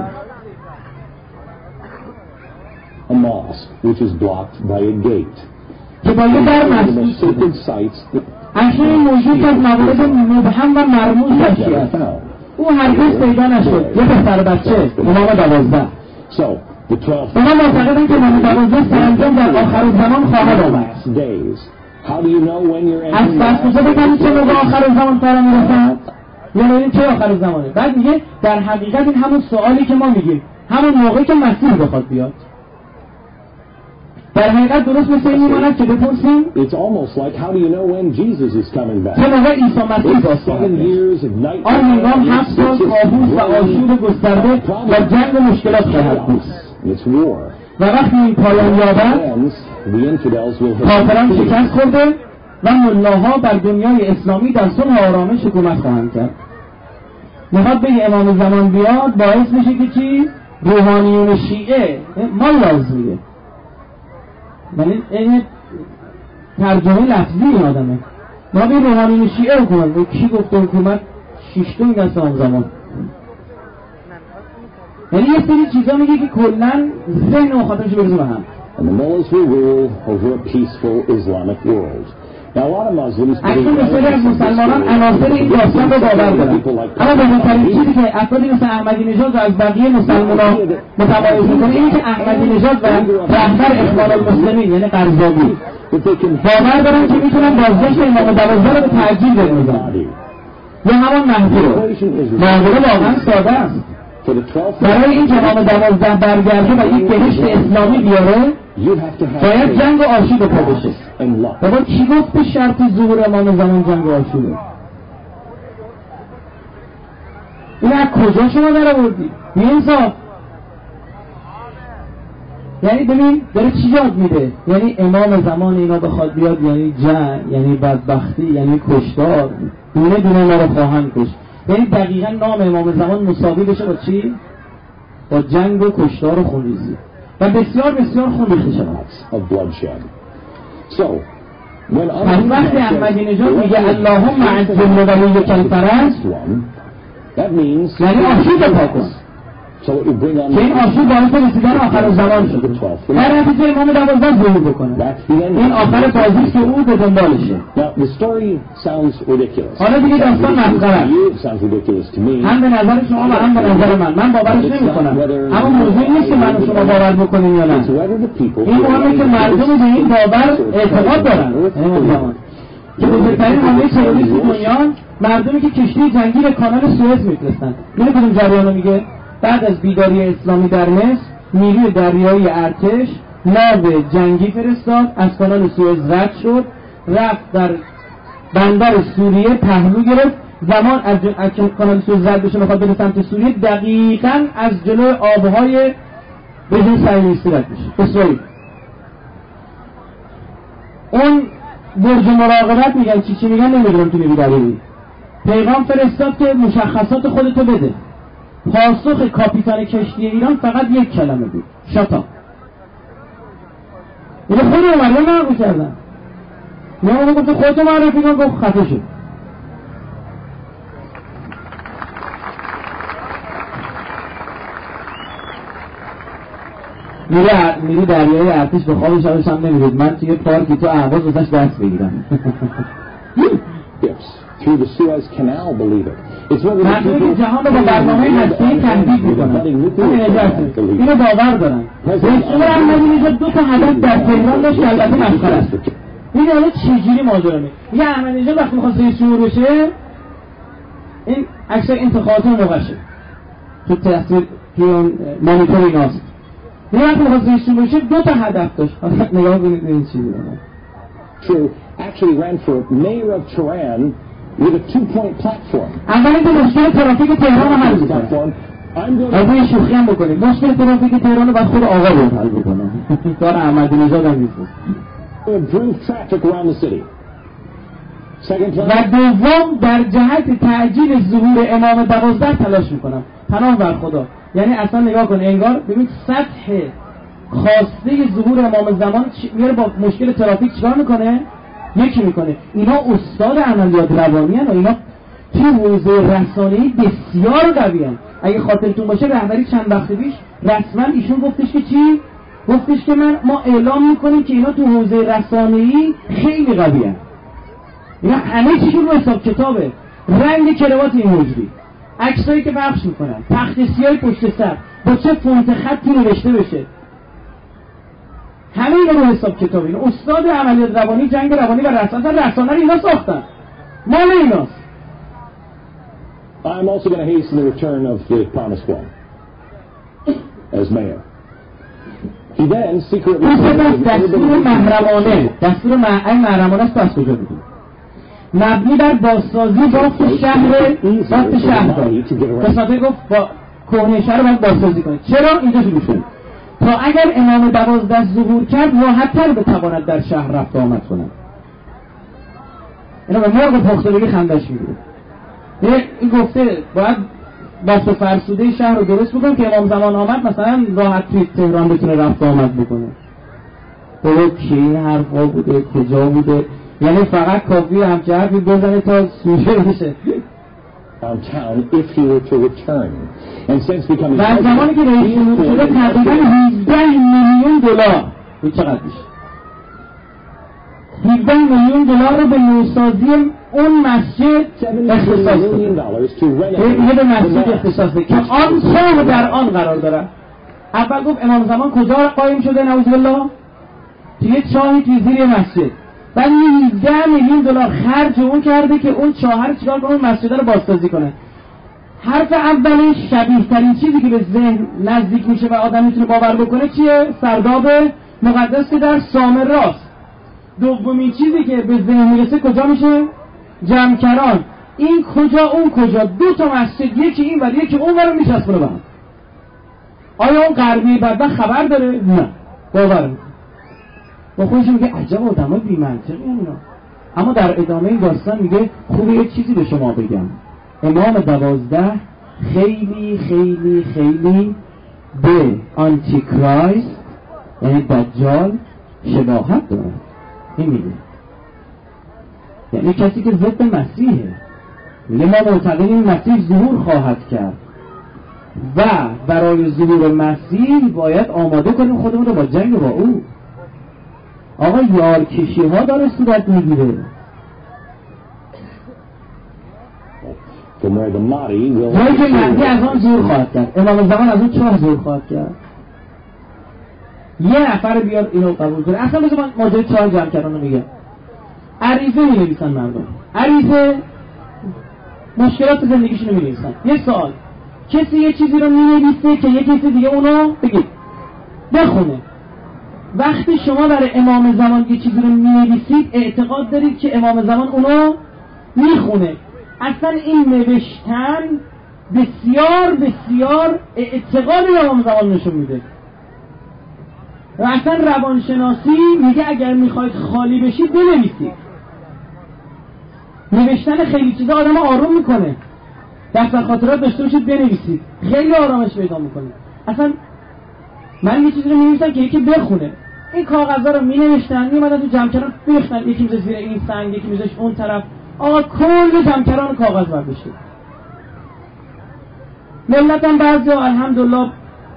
A mosque which is blocked by a gate. که با یه در مسدود اصلا این موجود از موارد مبهم و مرموز بشی است. او هرگز پیدا نشد. یه پسر بچه امام 12. اونا معتقدن که امام 12 سرانجام در آخر زمان خواهد آمد. از کجا بگم چه موقع آخر زمان فرا میرسد؟ یا ببینیم چه آخر زمانه. بعد میگه در حقیقت این همون سوالی که ما میگیم، همون موقعی که مسیح بخواد بیاد. در حقیقت درست مثل این میماند که بپرسیم چه موقع عیسی مسیح بازخواهد آن هنگام 7 سال کابوس و آشوب گسترده و جنگ و مشکلات خواهد بود و وقتی این پایان یابد کافران شکست خورده و ملاها بر دنیای اسلامی در صلح و آرامش حکومت خواهند کرد. میخواد بگه امام زمان بیاد باعث میشه که چی؟ روحانیون شیعه ما لازم میگه، یعنی این ترجمه لفظی این آدمه. ما به روحانیون شیعه حکومت کی گفته حکومت شیشتون دست آن زمان، یعنی یه سری چیزا میگه که کلن ذهن مخاطبش برسه به هم. And the mullahs will rule over a peaceful Islamic world. Now a lot of Muslims اکنون بسیاری از مسلمانان عناصر این داستان رو باور دارن، اما بزرگترین چیزی که افرادی مثل احمدی نژاد و از بقیه مسلمانان متمایز میکنه اینه که احمدی نژاد و رهبر اخوان المسلمین یعنی قرضاوی باور دارن که میتونن بازداشت امام 12 رو به تعجیل بندازن یا همان مهدی رو. ماجرا واقعا ساده است. برای این که امام 12 برگرده و یک بهشت اسلامی بیاره باید جنگ و آشوب پا بشه. بابا کی گفت به شرط ظهور امام زمان جنگ و آشوبه؟ این از کجا شما در آوردی؟ بی‌انصاف. یعنی ببین داره چی یاد میده؟ یعنی امام زمان اینا بخواد بیاد یعنی جنگ، یعنی بدبختی، یعنی کشتار، دونه دونه ما رو خواهند کشت. یعنی دقیقا نام امام زمان مساوی بشه با چی؟ با جنگ و کشتار و خونریزی و بسیار بسیار خون ریخته شود. So, when پس وقتی احمدی نژاد میگه اللهم عجل ولیک الفرج، that means یعنی آشوب بپا کن so it would bring on که این آشوب باعث رسیدن آخر زمان شده. در نتیجه امام 12 ظهور بکنه. این آخر بازی که او به دنبالشه. Now the story sounds ridiculous. حالا دیگه داستان مسخره است. It sounds ridiculous to me. هم به نظر شما و هم به نظر من باورش نمی‌کنم. اما موضوع نیست که من و شما باور بکنیم یا نه. این مهمه که مردم به این باور اعتقاد دارن. که بزرگترین حمله تروریستی دنیا مردمی که کشتی جنگی به کانال سوئز میفرستن. می‌دونید کدوم جریانو میگه؟ بعد از بیداری اسلامی در مصر، نیروی دریایی ارتش ناو جنگی فرستاد، از کانال سوئز رد شد، رفت در بندر سوریه پهلو گرفت. زمان از کانال سوئز رد بشه میخواد بره سمت سوریه، دقیقاً از جلوی آبهای رژیم صهیونیستی رد میشه اسرائیل. اون برج مراقبت میگن چی میگن نمیدونم تو میداری پیغام فرستاد که مشخصات خودتو بده. پاسخ کاپیتان کشتی ایران فقط یک کلمه بود: شاتا. اینو خود عمر نقل کردن. نه گفت خودتو معرفی کن، گفت خفه شد. میری دریای ارتش به خواب شبش هم نمیرید. من توی پارکی تو اهواز ازش دست بگیرم. Through the Suez Canal, believe it. It's what مردمی که جهان رو با برنامه هسته‌ای تهدید می‌کنن. اینو باور دارن. رئیس احمدی نژاد 2 تا هدف در تهران داشت که البته مسخره است. این حالا چجوری ماجرا میشه؟ یه احمدی نژاد وقتی می‌خواد رئیس جمهور بشه، این اکثر انتخابات موقعشه. تو تصویر تو مانیتور ایناست. این وقتی می‌خواد رئیس جمهور بشه 2 تا هدف داشت. نگاه کنید این چی می‌گه. True actually ran for mayor of Tehran with a 2-point platform. اولی که مشکل ترافیک تهران رو حل می‌کنه. این شوخی هم بکنیم. مشکل ترافیک تهران رو باید خود آقا رو حل بکنه. کار احمدی نژاد هم نیست. و دوم در جهت تعجیل ظهور امام 12 تلاش میکنم. پناه بر خدا. یعنی اصلا نگاه کن انگار ببین سطح خواسته ظهور امام زمان میاره با مشکل ترافیک چیکار میکنه؟ یکی میکنه. اینا استاد عملیات روانی هستند و اینا توی حوزه رسانه‌ای بسیار قوی‌اند. اگه خاطرتون باشه رهبری چند وقت پیش رسما ایشون گفتش که چی؟ گفتش که ما اعلام میکنیم که اینا تو حوزه رسانه‌ای خیلی قوی‌اند. اینا همه چیشون رو حساب کتابه. رنگ کراوات این مجری، عکسایی که پخش میکنن، تخت سیاه پشت سر با چه فونت خطی نوشته بشه، همه اینا رو حساب کتاب. اینا استاد عملیات روانی، جنگ روانی و رسانه رو اینا ساختن. مال ایناست. I'm also going to hasten the return of the promised one as mayor. He then secretly دستور محرمانه است از کجا بود؟ مبنی بر بازسازی بافت شهرداری. قسمتی گفت با کهنه شهر رو باید بازسازی کنید. چرا؟ اینجا شروع شد تا اگر امام 12 ظهور کرد راحت‌تر بتواند در شهر رفت آمد کند. اینا به مرغ پختگی خندش میگیره. این گفته باید بافت فرسوده شهر رو درست بکنم که امام زمان آمد مثلا راحت توی تهران بتونه رفت آمد بکنه. بابا کی حرفا بوده کجا بوده؟ یعنی فقط کافی همچه حرفی بزنه تا سوشه بشه. downtown if he were to return. And since becoming و زمانی که رئیس جمهور شده تقریبا 17 میلیون دلار به چقدر میشه؟ 17 میلیون دلار رو به نوسازی اون مسجد اختصاص داده. یه به مسجد اختصاص داده که آن چاه در آن قرار داره. اول گفت امام زمان کجا قایم شده نعوذ بالله؟ توی یه چاهی توی زیر مسجد. بعد 17 میلیون دلار خرج اون کرده که اون چاه رو چیکار کنه؟ اون مسجد رو بازسازی کنه. حرف اولش شبیه ترین چیزی که به ذهن نزدیک میشه و آدم میتونه باور بکنه چیه؟ سرداب مقدس که در سامراست. دومین چیزی که به ذهن میرسه کجا میشه؟ جمکران. این کجا اون کجا؟ 2 تا مسجد، یکی این ور یکی اون ور میچسبونه به هم. آیا اون غربی بدبخت خبر داره؟ نه. باور میکنه. با خودش میگه عجب آدمای بی منطقی اینا. اما در ادامه این داستان میگه خوبه یه چیزی به شما بگم. امام 12 خیلی خیلی خیلی به آنتی کرایست یعنی دجال شباهت داره. این میگه، یعنی کسی که ضد مسیحه میگه ما معتقدیم مسیح ظهور خواهد کرد و برای ظهور مسیح باید آماده کنیم خودمون رو با جنگ با او. آقا یارکشی ها داره صورت میگیره. From where the Mahdi will جایی که مهدی از آن ظهور خواهد کرد، امام زمان از اون چاه ظهور خواهد کرد. یه نفر بیار اینو قبول کنه. اصلا بذار من ماجرای چاه جمع کردن رو میگم. عریضه می نویسن مردم، عریضه مشکلات زندگیشون رو می نویسن. یه سوال، کسی یه چیزی رو می نویسه که یه کسی دیگه اونو بگید بخونه. وقتی شما برای امام زمان یه چیزی رو می نویسید اعتقاد دارید که امام زمان اونو می خونه. اصلا این نوشتن بسیار بسیار اعتقاد امام زمان نشون میده. و اصلا روانشناسی میگه اگر میخواید خالی بشید بنویسید. نوشتن خیلی چیزا آدم آروم میکنه. دفتر خاطرات داشته باشید بنویسید، خیلی آرامش پیدا میکنه. اصلا من یه چیزی رو می‌نویسم که یکی بخونه. این کاغذا رو می‌نوشتن، میومدن تو جمع کردن بریختن، یکی می‌ذاشت زیر این سنگ، یکی می‌ذاشت اون طرف. آقا کل جمع کردن کاغذ برداشت. ملتم بعضیا الحمدلله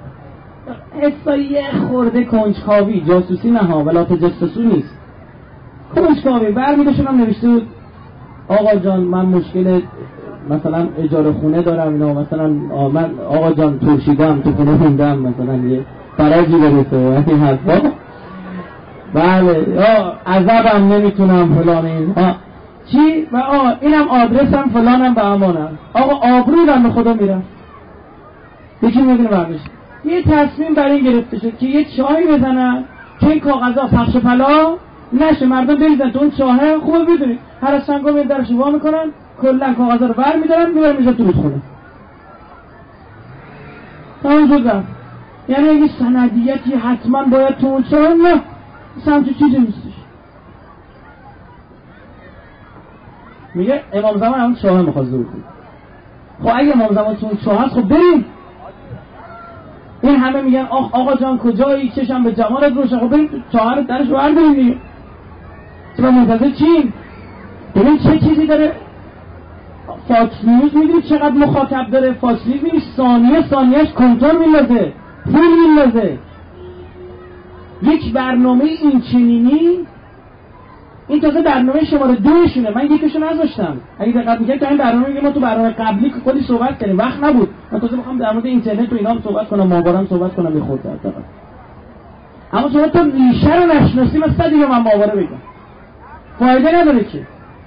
حسای خورده کنجکاوی، جاسوسی نه ها، ولی تجسسی نیست. کنجکاوی برمی‌داشتم نوشته بود آقا جان من مشکل مثلا اجاره خونه دارم اینا، مثلا من آقا جان ترشیدم تو خونه موندم، مثلا یه فراجی برسه این حرفا. بله یا عذابم نمیتونم فلان این چی و اینم آدرسم فلانم به امانم. آقا آبرویم به خدا میرم. یکی میدونه برداشت. یه تصمیم برای این گرفته شد که یه چای بزنن که این کاغذها پخش و پلا نشه، مردم بریزن تو اون چاهه. خوبه بدونید هر از چند گاهی درش وا میکنن، کلا کاغذها رو بر میدارن میبرن میذارن تو رودخونه. تمام شد. یعنی اگه سندیتی حتما باید تو اون چاه، نه سمت چیزی نیستش. میگه امام زمان همون چاه میخواد ظهور کنه. خب اگه امام زمان تو اون چاه هست خب بریم. این همه میگن آقا جان کجایی، چشم به جمالت روشه. خب بریم چاه رو درش برداریم دیگه. تو منتظر چیم؟ ببین چه چیزی داره. فاکس نیوز میدونی چقدر مخاطب داره. فاکس نیوز میدونی ثانیهش کنترل میلازه، پول میلازه. یک برنامه این چنینی، این تازه برنامه شماره 2شونه. من یکیشو نذاشتم. اگه دقت میکنید تا این برنامه میگه ما تو برنامه قبلی که کلی صحبت کردیم، وقت نبود. من تازه میخوام در مورد اینترنت و اینا هم صحبت کنم، ماهوارم صحبت کنم یه خورده دقیقاً. اما شما تا ریشه رو نشناسی مثلا دیگه من ماهواره بگم فایده نداره که.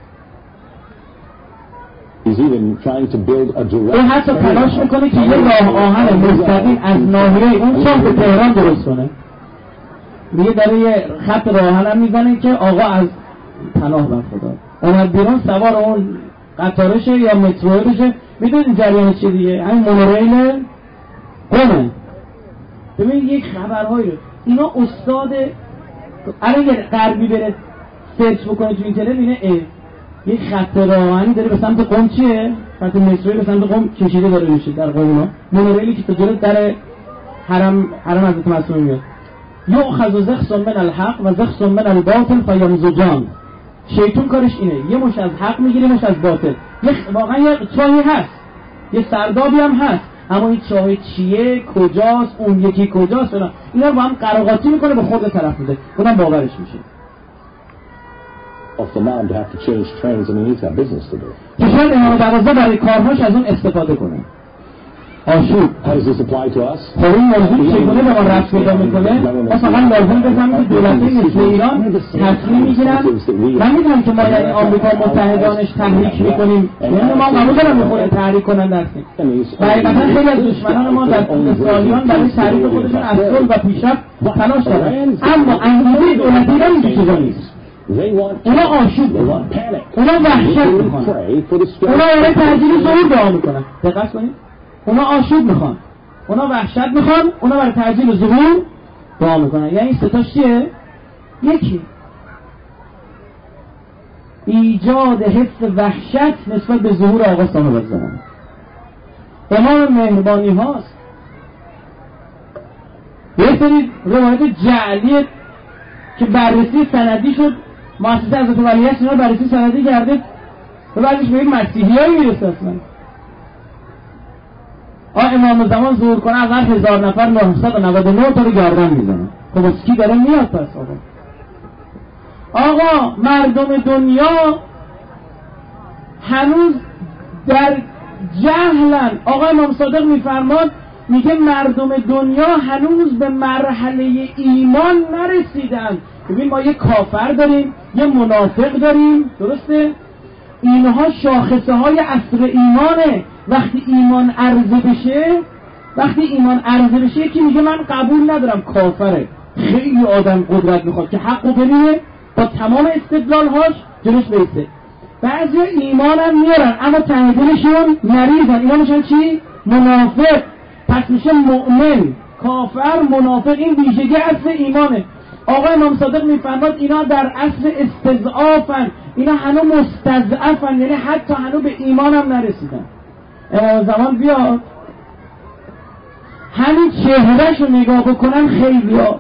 اون حتی تلاش میکنه که یه راه آهن مستقیم از ناحیه اون چاه به تهران درست کنه. میگه داره یه خط راه آهن هم میزنه که آقا از پناه بر خدا اومد بیرون سوار اون قطارشه یا مترو بشه. میدونید جریان چیه دیگه؟ همین مونوریل قومه. ببین یک خبرهایی رو اینا استاد الان یه غربی بره سرچ بکنه تو اینترنت اینه یک خط راه آهنی داره به سمت قم. چیه؟ خط متروی به سمت قم کشیده داره میشه در قم. مونوریلی که تو جلوی در حرم حضرت معصومه میاد. یؤخذ زخس من الحق و زخس من الباطل فیمزجان. شیطان کارش اینه، یه مش از حق میگیره مش از باطل. واقعا یه چاهی هست، یه سردابی هم هست، اما این چاه چیه، کجاست، اون یکی کجاست، اینا رو با هم قراقاتی میکنه به خود طرف میده، اونم باورش میشه. Of the man to have to change trains and he needs that business to do. که شاید امام 12 برای کارهاش از اون استفاده کنه. آشوب. How does this apply to us? خب این موضوع چگونه به ما رفت پیدا میکنه؟ ما فقط لازم بزنیم که دولت‌های مثل ایران تصمیم میگیرن. من میدونم که ما یعنی آمریکا متحدانش تحریک میکنیم، یعنی ما قبول دارم میخوره تحریک کنن دستیم. و حقیقتا خیلی از دشمنان ما در سالیان برای تحریک خودشون از صلح و پیشرفت تلاش کردن، اما انگیزه دولت ایران این چیزا نیست. اونا آشوب میکنن، اونا وحشت میکنن، اونا برای تحجیل ظهور دعا میکنن. دقت کنید، اونا آشوب میخوان، اونا وحشت میخوان، اونا برای تحجیل ظهور دعا میکنن. یعنی ستاش چیه؟ یکی ایجاد حس وحشت نسبت به ظهور آقا صاحب الزمان. امام مهربانی هاست. یه سری روایت جعلی که بررسی سندی شد مؤسسه حضرت ولیعصر اینا بررسی سندی کرده و بعدش به این مسیحیایی میرسه اصلا. امام زمان ظهور کنه از هر 1000 نفر 999 تا رو گردن میزنه. خب از کی داره میاد پس؟ آقا مردم دنیا هنوز در جهلن. آقا امام صادق میفرماد، میگه مردم دنیا هنوز به مرحله ایمان نرسیدن. ببین ما یه کافر داریم، یه منافق داریم، درسته؟ اینها شاخصه های عصر ایمانه. وقتی ایمان عرضه بشه که میگه من قبول ندارم، کافره. خیلی آدم قدرت میخواد که حقو ببینه با تمام استدلالهاش جلوش بیسته. بعضی ایمان هم میارن اما ته دلشون مریضن. اینا میشن چی؟ منافق. پس میشه مؤمن، کافر، منافق. این ویژگی اصل ایمانه. آقا امام صادق میفرماد اینا در اصل استضعافن، اینا هنوز مستضعفن، یعنی حتی هنوز به ایمان هم نرسیدن. امام زمان بیاد همین چهرهش رو نگاه بکنن، خیلیا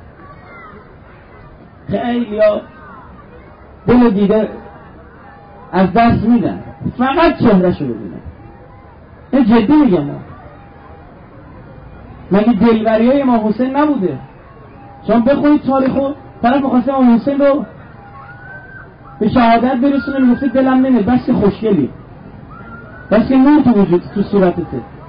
دل دیده از دست میدن، فقط چهرهش رو ببینن. این جدی میگم. مگه دلبری های امام حسین نبوده؟ چون بخونید تاریخو، طرف مخواسته امام حسین رو به شهادت برسونه، میگفته دلم نمیاد، بس که خوشگلی، بس که نور تو وجود تو صورتته،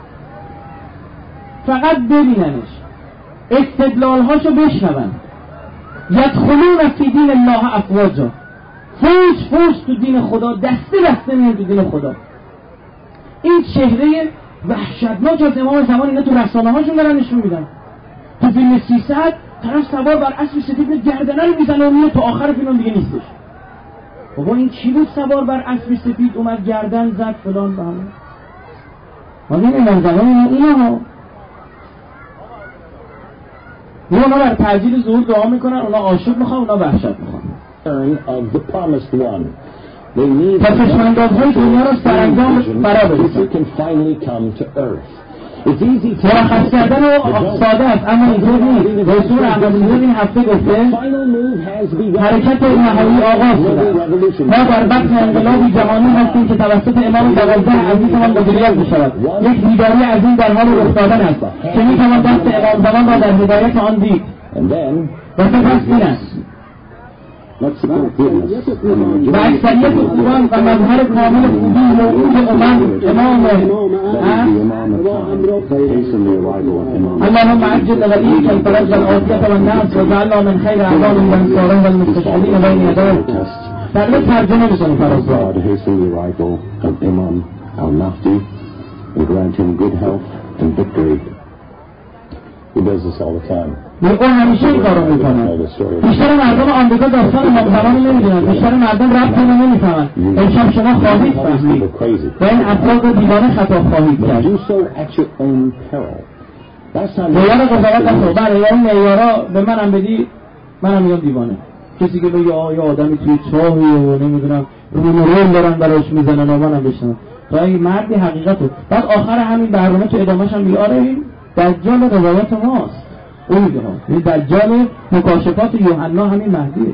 فقط ببیننش، استدلالهاشو بشنون. یدخلون فی دین الله افواجا، فوش تو دین خدا، دسته میان تو دین خدا. این چهره وحشتناک از امام زمان اینا تو رسانه هاشون دارن نشون میدن. تو فیلم 300 طرف سوار بر اسب سفید گردنه رو میزنه و میاد، تو آخر فیلم دیگه نیستش. بابا این چی بود سوار بر اسب سفید اومد گردن زد فلان به همه؟ ما امام زمان اینا بر تعجیل ظهور دعا میکنن، اونا عاشق میخوان، اونا وحشت میخوان. تا چشماندازهای دنیا رو سرانجام فرا برسن. مرخص کردن و ساده است اما اینطور نیست. رسول احمدی این هفته گفته حرکت نهایی آغاز شده. ما در بطن انقلابی جهانی هستیم که توسط امام 12 عزیزمان مدیریت می‌شود. یک بیداری عظیم در حال رخ دادن است که می‌توان دست امام زمان را در هدایت آن دید. و سپس این است و اکثریت خوبان و مظهر کامل خوبی موجود امام اللهم عجل لوليك الفرج والعافية والناس وجعلنا من خير اعوان والانصارين والمستشهدين بين يديك. در ترجمه بکنیم فرازوار. Hasten the arrival of Imam al-Mahdi and grant him good health and victory. He does this all the time. او همیشه این کارو میکنه. بیشتر مردم آمریکا داستان امام زمان رو نمیدونن، بیشتر مردم ربط رو نمیفهمن. امشب شما خواهید فهمید و این افراد رو دیوانه خطا خواهید کرد. معیار قضاوت نکنید. برای این معیارا به منم بدی، منم میگم دیوانه. کسی که بگه یا آدمی توی چاهی و نمیدونم رول دارن براش میزنن و منم بشنم، تا این مردی حقیقتو. بعد آخر همین برنامه تو ادامهش هم میگه آره این دجال روایت ماست. اون میگه ها این دجال مکاشفات یوحنا همین مهدیه.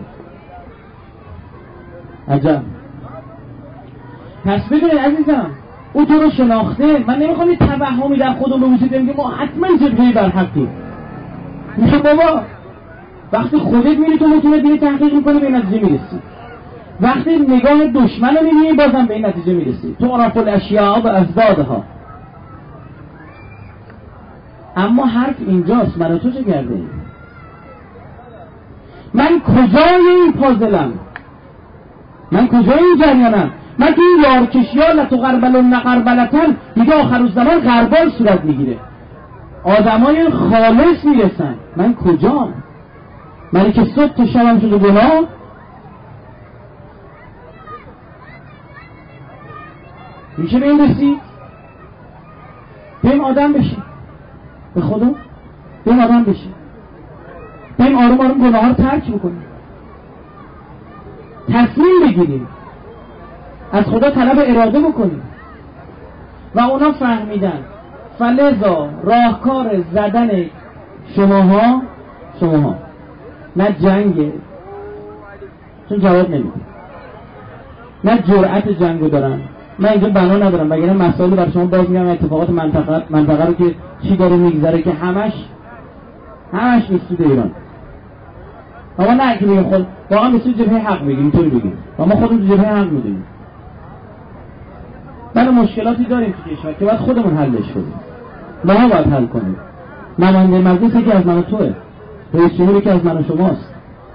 عجب. پس ببینید عزیزم، او تو رو شناخته. من نمیخوام این توهمی در خودم به وجود بگم ما حتما جبهه بر حقی. میگم بابا وقتی خودت میری تو متون دیگه تحقیق میکنی به این نتیجه میرسی. وقتی نگاه دشمن رو میبینی بازم به این نتیجه میرسی. تو عرف الاشیاء و ازدادها. اما حرف اینجاست، من و تو چه کرده ایم؟ من کجای این پازلم؟ من کجای این جریانم؟ من که این یارکشی ها لتو غربل و نقربلتن میگه آخر الزمان غربال صورت میگیره، آدمای خالص میرسن. من کجام؟ منی که صبح تا شبم شده گناه؟ میشه به این رسید؟ بیم آدم بشی به خدا، بیم آدم بشی، بیم آروم آروم گناه ها رو ترک بکنیم، تصمیم بگیریم، از خدا طلب اراده بکنیم. و اونا فهمیدن. فلذا راهکار زدن شماها نه جنگه، چون جواب نمیده. نه جرأت جنگو دارن. من اینجا بنا ندارم، وگرنه مسائل برای شما باز میگم، اتفاقات منطقه رو که چی داره میگذره که همش نیست تو ایران. اما نه که بگیم خود واقعا به سوی جبهه حق بگیم، اینطوری بگیم و ما خودمون تو جبهه حق میدونیم. بله مشکلاتی داریم تو کشور که باید خودمون حلش کنیم. ما باید حل کنیم. نماینده مجلس یکی از من و توه، رئیس جمهور یکی از من و شماست.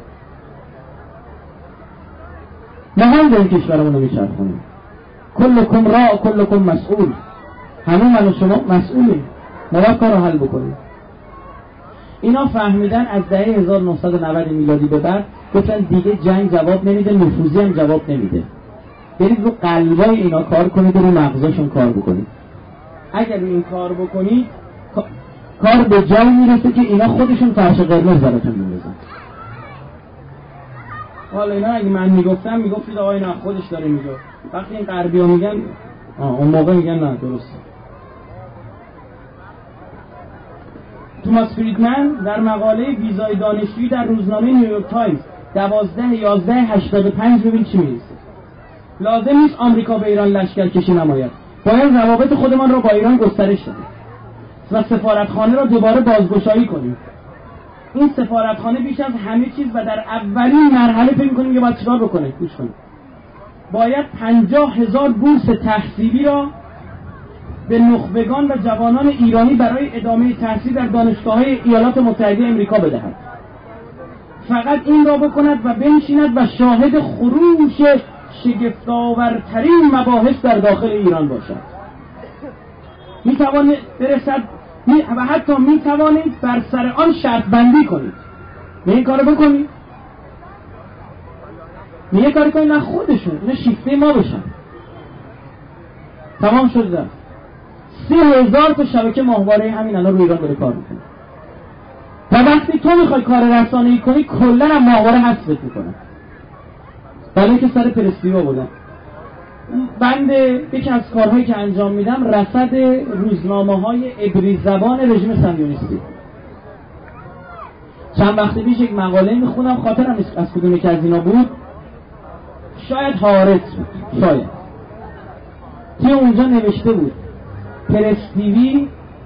ما هم داریم کشورمون رو میچرخونیم. کلکم راع کلکم مسئول. همون من و شما مسئولیم. ما باید کار رو حل بکنیم. اینا فهمیدن از دهه 1990 میلادی به بعد گفتن دیگه جنگ جواب نمیده، نفوذی هم جواب نمیده. برید رو قلبای اینا کار کنید و رو مغزاشون کار بکنید. اگر این کار بکنید کار به جایی میرسه که اینا خودشون فرش قرمز براتون میندازن. حالا اینا اگه من میگفتم میگفتید آقا اینا خودش داره میگه. وقتی این غربی‌ها میگن اون موقع میگن نه درسته. توماس فریدمن در مقاله ویزای دانشجویی در روزنامه نیویورک تایمز 12/11/85 ببین چی می‌نویسه. لازم نیست آمریکا به ایران لشکرکشی نماید. باید روابط خودمان را با ایران گسترش دهیم و سفارتخانه را دوباره بازگشایی کنیم. این سفارتخانه بیش از همه چیز و در اولین مرحله فکر می‌کنیم که باید چیکار بکنه. گوش کنید. باید 50,000 بورس تحصیلی را به نخبگان و جوانان ایرانی برای ادامه تحصیل در دانشگاه‌های ایالات متحده آمریکا بدهد. فقط این را بکند و بنشیند و شاهد خروش شگفت‌آورترین مباحث در داخل ایران باشد. میتواند برسد و حتی میتوانید بر سر آن شرط بندی کنید. این کارو بکنید. یه کاری کنید نه خودشون، نه شیفته ما بشن. تمام شد. 30,000 تا شبکه ماهواره همین الان روی ایران داره کار میکنه. و وقتی تو میخوای کار رسانه‌ای کنی کلا هم ماهواره حذفت میکنه. برای که سر پرسپیوا بودن. بند یکی از کارهایی که انجام میدم رصد روزنامه‌های عبری زبان رژیم صهیونیستی. چند وقت پیش یک مقاله میخونم، خاطرم نیست از کدوم یکی از اینا بود، شاید هارت بود، شاید توی اونجا نوشته بود پرستیوی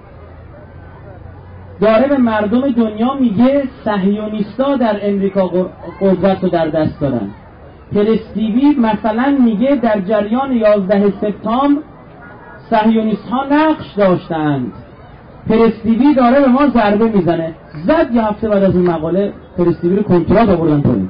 داره به مردم دنیا میگه صهیونیستا در امریکا قدرت رو در دست دارن. پرستیوی مثلا میگه در جریان 11 سپتامبر صهیونیست ها نقش داشتند. پرستیوی داره به ما ضربه میزنه. زد یه هفته بعد از این مقاله پرستیوی رو کنترات آوردن پایین.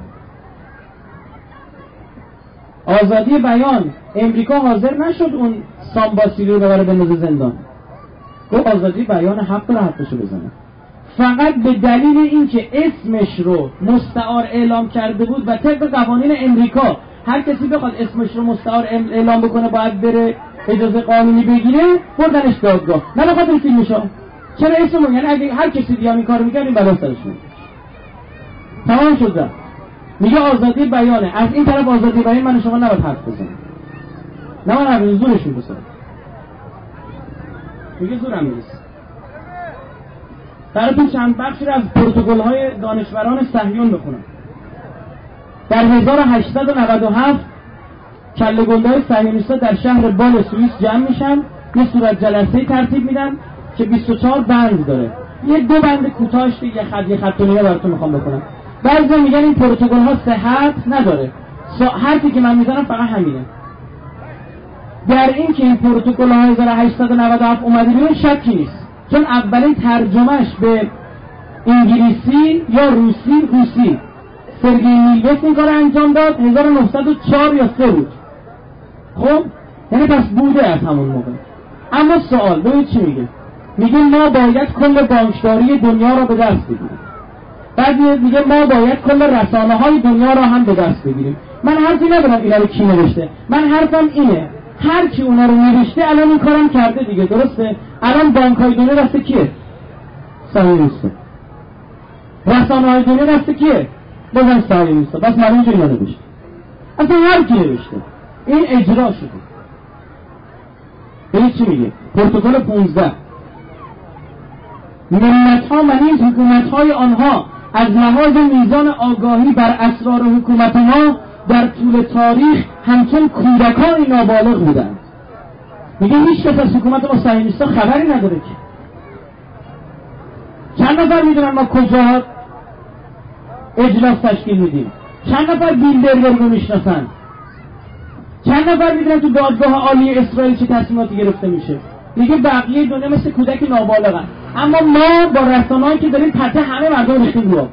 آزادی بیان، امریکا حاضر نشد اون سامباسیلی رو ببره بندازه زندان. گفت آزادی بیان حق داره حقشو بزنه. فقط به دلیل اینکه اسمش رو مستعار اعلام کرده بود و طبق قوانین امریکا هر کسی بخواد اسمش رو مستعار اعلام بکنه باید بره اجازه قانونی بگیره، بردنش دادگاه. نه بخاطر فیلمشو. چرا اسمو؟ یعنی اگه هر کسی دیگه این کارو می‌کرد این بلا سرش میاد. تمام شد. میگه آزادی بیانه. از این طرف آزادی بیان من شما نباید حرف بزنید. نه من حرف زورشون بزنم. میگه زورم نیست. براتون چند بخشی از پروتکل‌های دانشوران صهیون بخونم. در 1897 کله گندهای صهیونیست‌ها در شهر بال سوئیس جمع میشن، یه صورت جلسه ترتیب میدن که 24 بند داره. یه دو بند کوتاهش یه خط و نیمه براتون میخوام بکنم. بعضی میگن این پروتکل‌ها صحت نداره. حرفی که من میزنم فقط همینه. در این که این پروتکل‌ها 1897 اومده بیرون شکی نیست. چون اولین ترجمهش به انگلیسی یا روسی سرگئی نیلوس این کار انجام داد 1904 یا 3 بود. خب یعنی پس بوده از همون موقع. اما سوال ببینید چی میگه. میگه ما باید کل بانکداری دنیا را به دست بگیریم. بعد میگه ما باید کل رسانه‌های دنیا را هم به دست بگیریم. من حرفی ندارم اینا رو کی نوشته. من حرفم اینه هر کی اونا رو نوشته الان این کارم کرده دیگه، درسته؟ الان بانک‌های دنیا دست کیه؟ صهیونیسته. رسانه‌های دنیا دست کیه؟ بازم صهیونیسته. بس معلومه اینا نوشته. اصلا هر کی نوشته. این اجرا شده. ببین چی میگه؟ پروتکل 15 ملت‌ها و نیز حکومت‌های آنها از لحاظ میزان آگاهی بر اسرار حکومت ما در طول تاریخ همچون کودکان نابالغ بودند. میگه هیچ کس از حکومت ما صهیونیست‌ها خبری نداره که. چند نفر میدونن ما کجا اجلاس تشکیل میدیم؟ چند نفر بیلدرگر رو میشناسن؟ چند نفر میدونن تو دادگاه عالی اسرائیل چه تصمیماتی گرفته میشه؟ میگه بقیه دنیا مثل کودک نابالغن، اما ما با رسانه‌ای که داریم پته همه مردم ریختیم رو.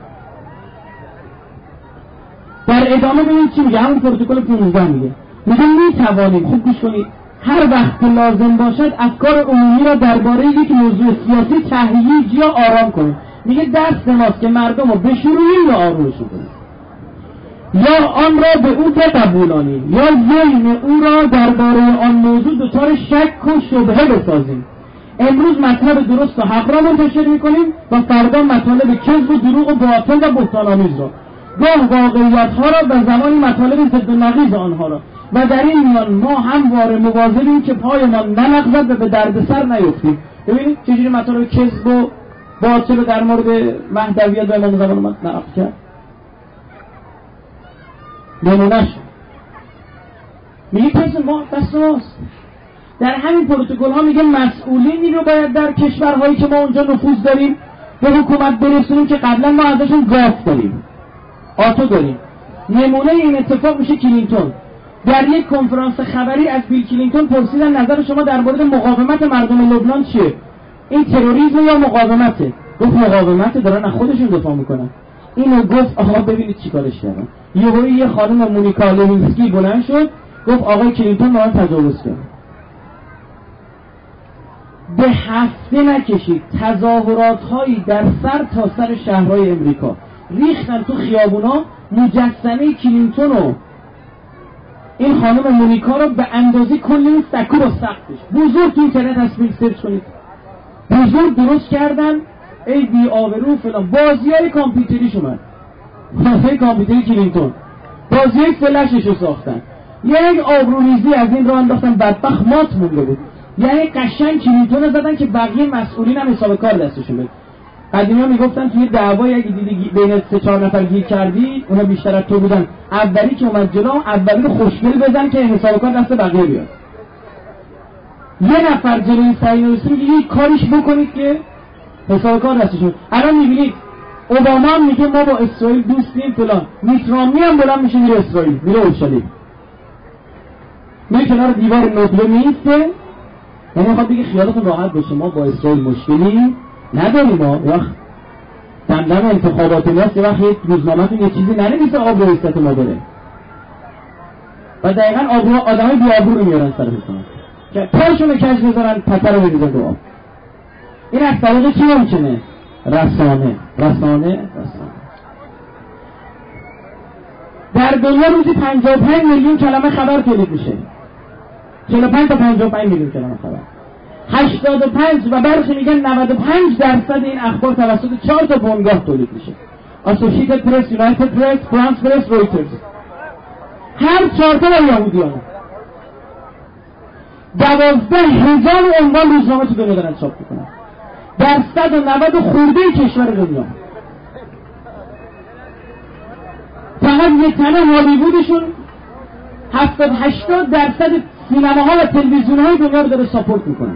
در ادامه ببینید چی میگه، همون پروتکل 15 میگه میتوانیم، خوب گوش کنید، هر وقت که لازم باشد افکار عمومی را درباره یک موضوع سیاسی تهییج یا آرام کنیم. میگه دست ماست که مردم رو بشورونیم یا آرومشون کنیم، یا آن را به او بقبولانیم یا ذهن او را درباره آن موضوع دچار شک و شبهه بسازیم. امروز مطلب درست و حق را منتشر میکنیم و فردا مطالب کذب و دروغ و باطل و بهتان‌آمیز را، گاه واقعیت‌ها را و زمانی مطالب ضد و نقیض آنها را، و در این میان ما همواره مواظبیم که پایمان نلغزد و به دردسر نیفتیم. ببینید چجوری مطالب کذب و باطل رو در مورد مهدویت و امام زمان اومد نقل کرد. نمونه‌ش میگه کس ما دست ماست. در همین پروتکل ها میگه مسئولینی رو باید در کشورهایی که ما اونجا نفوذ داریم به حکومت برسونیم که قبلا ما ازشون گاف داریم، آتو داریم. نمونه این اتفاق میشه کلینتون. در یک کنفرانس خبری از بیل کلینتون پرسیدن نظر شما در مورد مقاومت مردم لبنان چیه؟ این تروریسم یا مقاومته؟ گفت مقاومته، دارن از خودشون دفاع میکنن. اینو گفت آقا ببینید چیکارش کردن. یه خانم مونیکا لوینسکی بلند شد گفت آقای کلینتون به من تجاوز کرد. به هفته نکشید تظاهرات هایی در سر تا سر شهرهای امریکا ریختن تو خیابونا مجسمه کلینتون و این خانم مونیکا رو به اندازه کل این سکو با سقفش بزرگ تو اینترنت هست، سرچ کنید، بزرگ درست کردن. ای بی آبرو فلان، بازیای کامپیوتریش اومد، بازی کامپیوتری کلینتون، بازیای فلشش رو ساختن، یک آبروریزی از این راه انداختن، بدبخت مات مونده بود. یعنی قشنگ کلینتون رو زدن که بقیه مسئولین هم حساب کار دستشون بده. قدیمی ها میگفتن توی دعوای اگه دیدی بین 3-4 نفر گیر کردی اونا بیشتر از تو بودن، اولی که اومد جلو اولی رو خوشگل بزن که حساب کار دست بقیه بیاد. یه نفر جلوی صهیونیستی میگه یک کاریش بکنید که حساب کار دستشون. الان میبینید اوباما هم میگه ما با اسرائیل دوستیم فلان، میت رامنی هم بلند میشه میره اسرائیل، میره اورشلیم، میره کنار دیوار نقره میسته، یعنی میخواد بگه خیالتون راحت باشه ما با اسرائیل مشکلی نداریم. ما وقت دمدم انتخابات ماست، یه وقت یک روزنامه‌تون یه چیزی ننویسه آبرو ایستت ما بره، و دقیقاً آبرو آدمای بی آبرو رو میارن سر حکومت که پاشونو کج بذارن پتر رو بریزن دو آب. این از طریق چی ممکنه؟ رسانه. در دنیا روزی 55 میلیون کلمه خبر تولید میشه، 45 تا 55 میلیون کلمه خبر. 85 و برخی میگن 95% این اخبار توسط 4 تا بنگاه تولید میشه: اسوسییتد پرس، یونایتد پرس، فرانس پرس، رویترز. هر 4 تا با یهودیان. 12,000 عنوان روزنامه تو دنیا دارن چاپ میکنن در 190 خورده کشور دنیا. فقط یک تنه هالیوودشون 70-80% سینماها و تلویزیونهای دنیا رو داره ساپورت میکنن.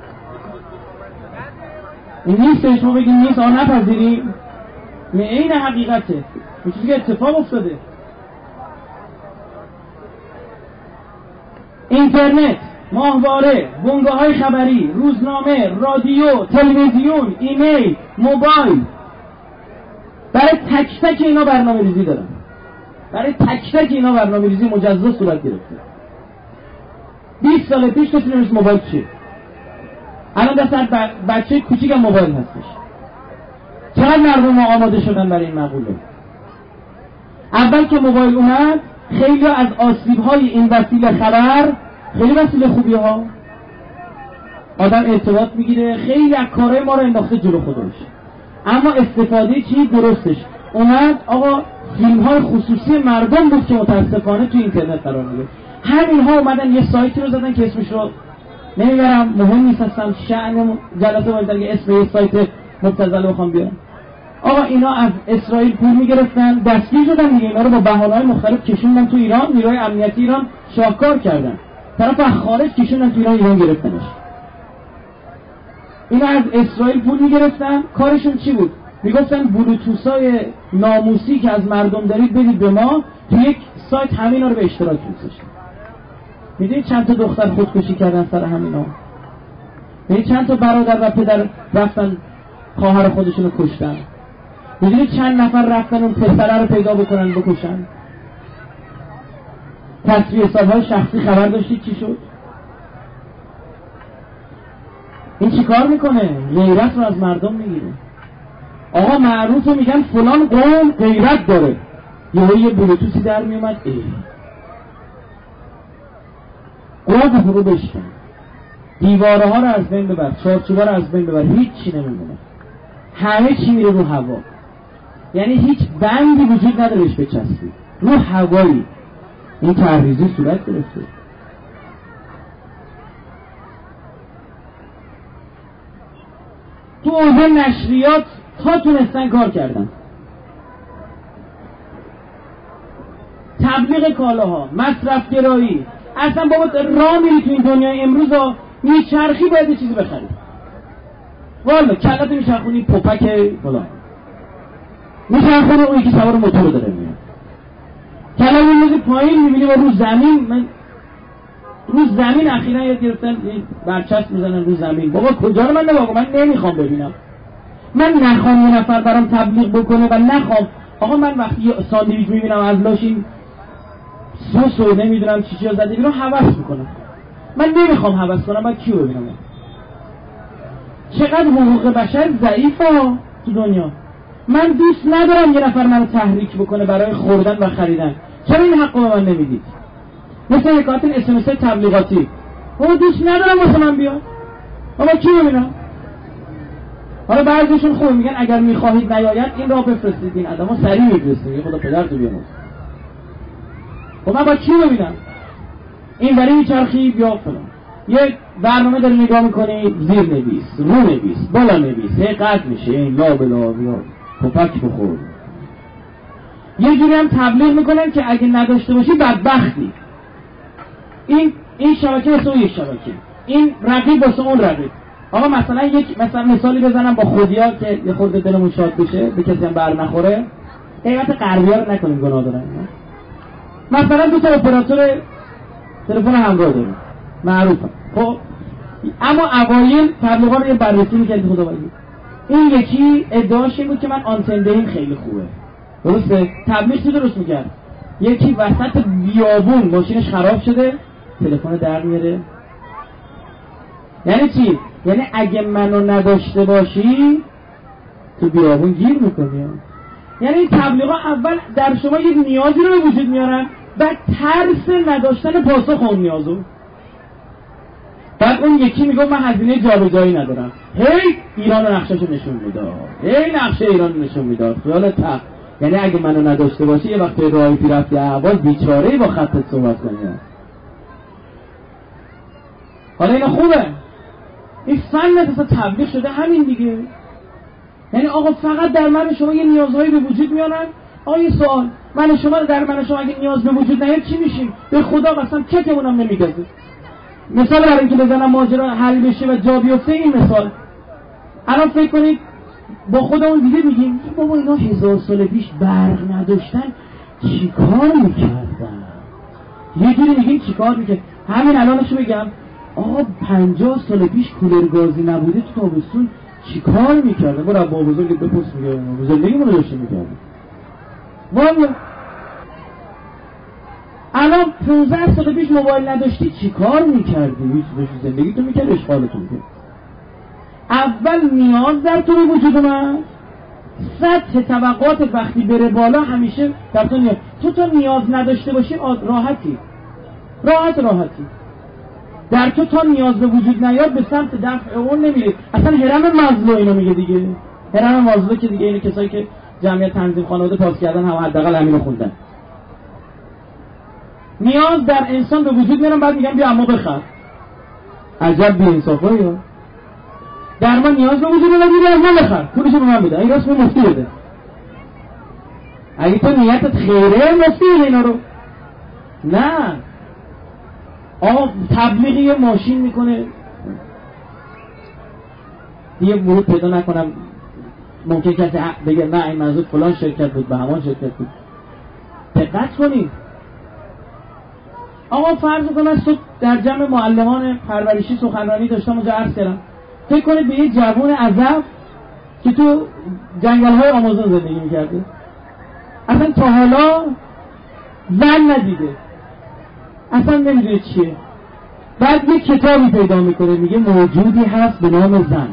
این نیست شما بگید نیست آن نپذیریم، این حقیقته، این چیزی که اتفاق افتاده. اینترنت، ماهواره، بنگاه‌های خبری، روزنامه، رادیو، تلویزیون، ایمیل، موبایل، برای تک تک اینا برنامه‌ریزی دارن، برای تک تک اینا برنامه‌ریزی مجزا صورت گرفته. 20 سال پیش کسی نمی‌دونست موبایل چیه. الان دست هر بچه کوچیک هم موبایل هستش. چقدر مردم آماده شدن برای این مقوله. اول که موبایل اومد خیلی از آسیب‌های این وسیله خبر، خیلی وسیله خوبی ها، آدم ارتباط میگیره، خیلی از کارهای ما رو انداخته جلو خودش. اما استفاده چی درستش اومد آقا فیلم‌های خصوصی مردم بود که متاسفانه تو اینترنت قرار میگیره. همین‌ها اومدن یه سایتی رو زدن که اسمش رو نمیبرم، مهم نیست، هستم شأن جلسه باید که اسم یه سایت مبتذل بخوام بیارم. آقا اینا از اسرائیل پول میگرفتن، دستگیر شدن دیگه، اینا رو با بهانه‌های مختلف کشوندن تو ایران، نیروهای امنیتی ایران شاهکار کردن، طرف از خارج کشوندن تو ایران گرفتنش. اینا از اسرائیل پول میگرفتن، کارشون چی بود؟ میگفتن بلوتوثای ناموسی که از مردم دارید بدید به ما، تو یک سایت همینا رو به اشتراک میذاشتن. میدونید چند تا دختر خودکشی کردن سر همینا؟ میدونید چند تا برادر و پدر رفتن خواهر خودشون رو کشتن؟ میدونید چند نفر رفتن اون پسره رو پیدا بکنن بکشن؟ تصفیه حساب‌های شخصی خبر داشتید چی شد؟ این چی کار میکنه؟ غیرت رو از مردم میگیره. آقا معروفه میگن فلان قوم غیرت داره، یه بلوتوثی در میومد، قوم فرو بشکن، دیواره ها رو از بین ببر، چارچوبا رو از بین ببر، هیچ چی نمیمونه، همه چی میره رو هوا. یعنی هیچ بندی وجود ندارش بچسبی، رو هوایی این تحریزی صورت گرفته. تو حوزه نشریات تا تونستن کار کردن، تبلیغ کالاها، مصرف گرایی، اصلا بابا راه میری تو این دنیای امروز ها میچرخی باید یه چیزی بخری، والا کلت میچرخونی پوپک فلان میچرخونه، اون یکی سوار موتور داره میاد، کلت میمیزی پایین میبینی با رو زمین. من رو زمین اخیرا یاد گرفتن برچسب میزنن رو زمین، بابا کجا رو من نباگم، من نمیخوام ببینم، من نخوام یه نفر برام تبلیغ بکنه و نخوام. آقا من وقتی یه ساندویچ میبینم از لاشین سس و نمیدونم چی زده بیرون هوس میکنم، من نمیخوام هوس کنم، من کیو ببینم؟ چقدر حقوق بشر ضعیفه تو دنیا. من دوست ندارم یه نفر منو تحریک بکنه برای خوردن و خریدن، چرا این حقو به من نمیدید؟ مثل حکایت SMS تبلیغاتی، اون دوست ندارم واسه من بیاد، اما کی ببینم؟ حالا بعضیشون خوب میگن اگر میخواهید نیاید این را بفرستید، این آدمو سریع میفرستید، خدا پدرتو بیامرز. خب من با کی ببینم؟ این برای میچرخی بیا فلان، یک برنامه داری نگاه میکنی، زیر نویس، رو نویس، بالا نویس، هی قد میشه، این لا بلا بیا پاک بخور. یه جوری هم تبلیغ میکنن که اگه نداشته باشی بدبختی. این شبکه واسه اون یک شبکه، این رقیب واسه اون رقیب. آقا مثلا مثالی بزنم با خودیا که یه خورده دلمون شاد بشه، به کسی هم بر نخوره. حقیقت غربی‌ها رو نکنیم گناه دارن. مثلا دو تا اپراتور تلفن همراه داریم معروفه، خب اما اوایل تبلیغا رو یه بررسی می‌کردیم خدا وکیل. این یکی ادعاش این بود که من آنتن دهیم خیلی خوبه، درسته؟ تبلیغ چی درست می‌کرد؟ یکی وسط بیابون ماشینش خراب شده، تلفن در میاره. یعنی چی؟ یعنی اگه منو نداشته باشی تو بیابون گیر میکنی. یعنی این تبلیغا اول در شما یک نیازی رو به وجود میارن، بعد ترس نداشتن پاسخ اون نیازو. بعد اون یکی میگه من هزینه جابجایی ندارم، هی ایران نقشه‌شو نشون میداد، هی نقشه ایران نشون میداد، خیالت تق. یعنی اگه منو نداشته باشی یه وقتی راهی رفتی احواز بیچاره‌ای با خطت صحبت کنی. حالا اینا خوبه، این فن اصلا تبلیغ شده همین دیگه. یعنی آقا فقط در من شما یه نیازهایی به وجود میارن. آقا یه سوال، من شما اگه نیاز به وجود نیاد چی میشیم؟ به خدا قسم ککمون هم نمیگذه. مثال برای اینکه بزنم ماجرا حل بشه و جا بیفته، این مثال الان فکر کنید با خودمون دیگه میگیم بابا اینا 1000 سال پیش برق نداشتن چی کار میکردن؟ یه جوری میگیم چی کار میکرد. همین الانشو بگم، آقا 50 سال پیش کولر گازی نبوده تو تابستون چی کار میکرده؟ برو با بزرگت بپرس، میگه زندگیمون رو داشته میکرده. والا الان 15 سال پیش موبایل نداشتی چی کار میکردی؟ هیچ داشتی زندگی تو میکرد، اشغالتون میکرد. اول نیاز در تو به وجود اومد، سطح طبقات وقتی بره بالا همیشه در تو نیاز. تو نیاز نداشته باشی راحتی در تا نیاز به وجود نیاد به سمت دفع اون نمیره. اصلا هرم مازلو اینو میگه دیگه، هرم مازلو که دیگه اینه کسایی که جمعیت تنظیم خانواده پاس کردن هم حداقل همینو خوندن. نیاز در انسان به وجود میارن، بعد میگن بیا اما بخر. عجب بی‌انصافیه. درمان نیاز به وجود نداره، میره از من بخر، پولشو به من بده. این راست مفتی بده. اگه تو نیتت خیره مفتی بده اینا رو. نه آقا تبلیغی یه ماشین میکنه دیگه ورود پیدا نکنم، ممکن کسی بگه نه این منظور فلان شرکت بود به همان شرکت بود. دقت کنید آقا، فرض کنم من صبح در جمع معلمان پرورشی سخنرانی داشتم اونجا عرض کردم، فکر کنید به یه جوان عزب که تو جنگل‌های آمازون زندگی میکرده، اصلا تا حالا زن ندیده، اصلا نمیدونه چیه، بعد یه کتابی پیدا میکنه میگه موجودی هست به نام زن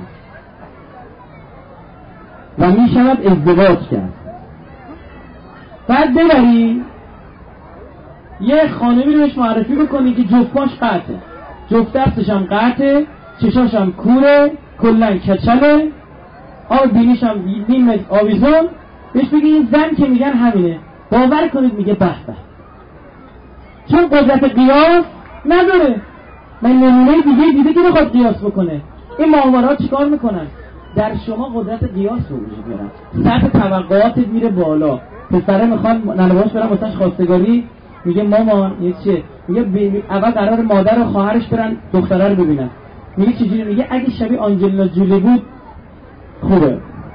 و میشود ازدواج کرد. بعد ببری یه خانمی رو بهش معرفی بکنی که جفت پاش قطعه، جفت دستش هم قطعه، چشاش هم کوره، کلن کچله، آب بینیش هم نیم آویزون، بهش بگی این زن که میگن همینه، باور کنید میگه به به، چون قدرت قیاس نداره. من نمونه دیگه که بخواد قیاس بکنه. این ماهوارات چیکار میکنن؟ در شما قدرت قیاس رو وجود میارن، سطح توقعات میره بالا. پسره میخوان ننوانش برن واسش خواستگاری، میگه مامان یه چیه؟ میگه اول قرار مادر و خواهرش برن دختره رو ببینن. میگه چجوری؟ میگه اگه شبیه آنجلینا جولی بود خوبه.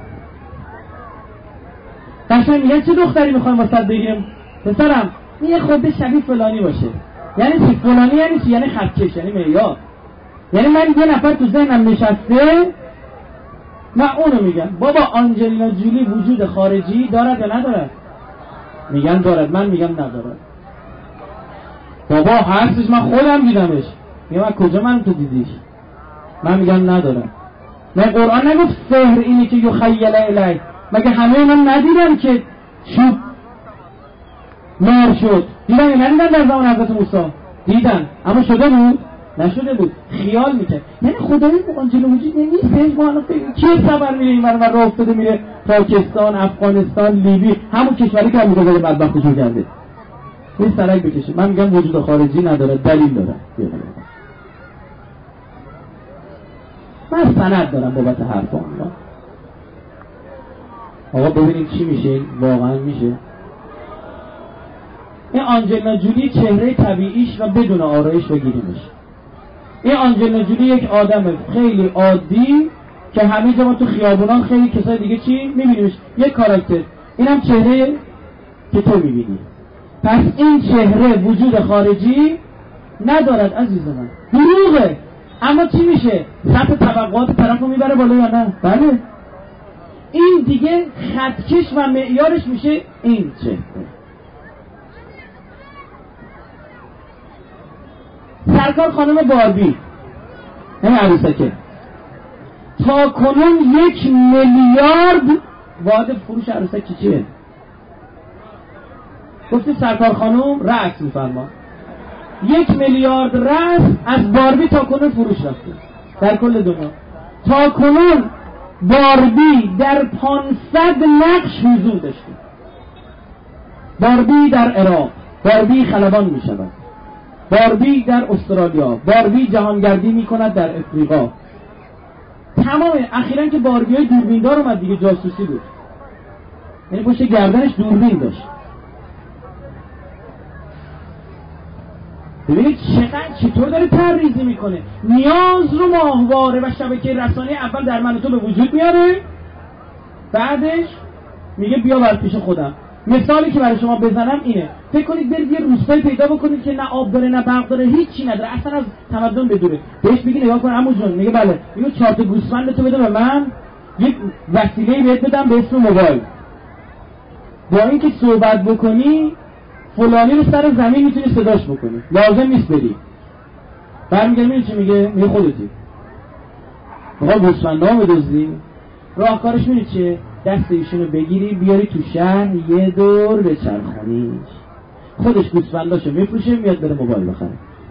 قشنگ میگن چه دختری میخوایم واسط بگیریم؟ پسرم میگه خود شبیه فلانی باشه. یعنی چی فلانی؟ یعنی چی؟ یعنی خطکش، یعنی معیار. یعنی من یه نفر تو ذهنم نشسته، من اونو میگم بابا آنجلینا جولی وجود خارجی دارد یا ندارد؟ میگن دارد، من میگم ندارد. بابا هستش، من خودم دیدمش. میگم من کجا من تو دیدیش؟ من میگم ندارد. من قرآن نگفت سحر اینی که یخیل الیه؟ مگه همه اینا ندیدن که چوب مار شد؟ دیدن یا ندیدن در زمان حضرت موسی؟ دیدن، اما شده بود؟ نشده بود، خیال میکرد. یعنی خدایی آنجلو وجود نیست. ما الان کی خبر میره این ور راه افتاده میره پاکستان، افغانستان، لیبی، همون کشوری که امریکا داره بدبختشو کرده، این سرک بکشه. من میگم وجود خارجی نداره، دلیل داره. من سند دارم بابت حرفام. آقا ببینیم چی میشه، واقعا میشه. این آنجلینا جولی چهره طبیعیش و بدون آرایش و گیریمش. این آنجلینا جولی یک آدم خیلی عادی که همه جا ما تو خیابونان خیلی کسای دیگه چی میبینیمش، یک کاراکتر. اینم چهره که تو میبینی. پس این چهره وجود خارجی ندارد عزیز من، دروغه. اما چی میشه؟ سطح طبقات طرف رو میبره بالا یا نه؟ بله. این دیگه خطکش و معیارش میشه این چهره. سرکار خانم باربی، این عروسکه، تا کنون 1 میلیارد واحد فروش عروسک چیه؟ گفتی سرکار خانم رأس میفرما 1 میلیارد رأس از باربی تا کنون فروش رفته در کل دنیا. تا کنون باربی در 500 نقش حضور داشته. باربی در عراق، باربی خلبان میشود، باربی در استرالیا، باربی جهانگردی میکند در افریقا. تمام اخیراً که باربی های دوربیندار اومد دیگه، جاسوسی بود، یعنی پشت گردنش دوربین داشت. ببینید چطور داره تریزی میکنه. نیاز رو ماهواره و شبکه رسانه اول در من و تو به وجود میاره، بعدش میگه بیا بر پیش خودم. مثالی که برای شما بزنم اینه، فکر کنید برید یه روستایی پیدا بکنید که نه آب داره نه برق داره، هیچی نداره، اصلا از تمدن بدوره. بهش بگی نگاه کن عمو جون، میگه بله. میگه 4 تا گوسفند تو بده به من، یک وسیله‌ای بهت بدم به اسم موبایل، با اینکه صحبت بکنی فلانی رو سر زمین میتونی صداش بکنی، لازم نیست بری. برمیگردی میگه چی میگه؟ میگه خودتی. آقا گوسفندا بدزدی. راهکارش میدونی چیه؟ دست ایشونو بگیری بیاری تو شهر یه دور بچرخونیش، خودش گوسفنداشو میفروشه میاد بره موبایل بخره.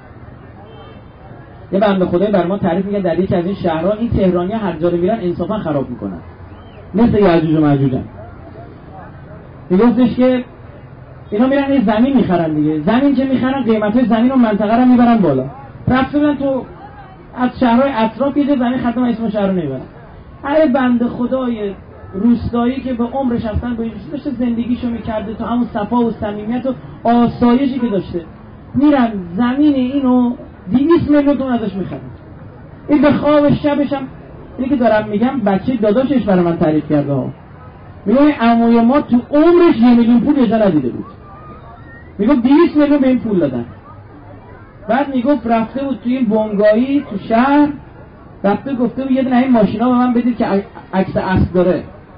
یه بنده خدایی بر ما تعریف میگه در یکی از این شهرها این تهرانی‌ها هر جا رو میرن انصافا خراب میکنن، مثل یعجوج و ماجوجن. میگفتش که اینا میرن یه زمین میخرن دیگه، زمین که میخرن قیمتای زمین و منطقه رو میبرن بالا. رفته بودن تو از شهرهای اطراف یه زمین خدم اسم شهر رو نمیبرم. هر بنده خدای روستایی که به عمرش اصلا به داشته زندگیشو میکرده تو همون صفا و صمیمیت و آسایشی که داشته، میرن زمین اینو 200 میلیون تومان ازش میخرن. این به خواب شبش هم اینی که دارم میگم بچه داداشش برای من تعریف کرده ها، میگه عموی ما تو عمرش 1 میلیون پول یه جا ندیده بود، میگه 200 میلیون به این پول دادن. بعد میگفت رفته بود توی این بنگاهی تو شهر، رفته گفته بود یه دونه این ماشینا به من بدید که عکس اسب داره.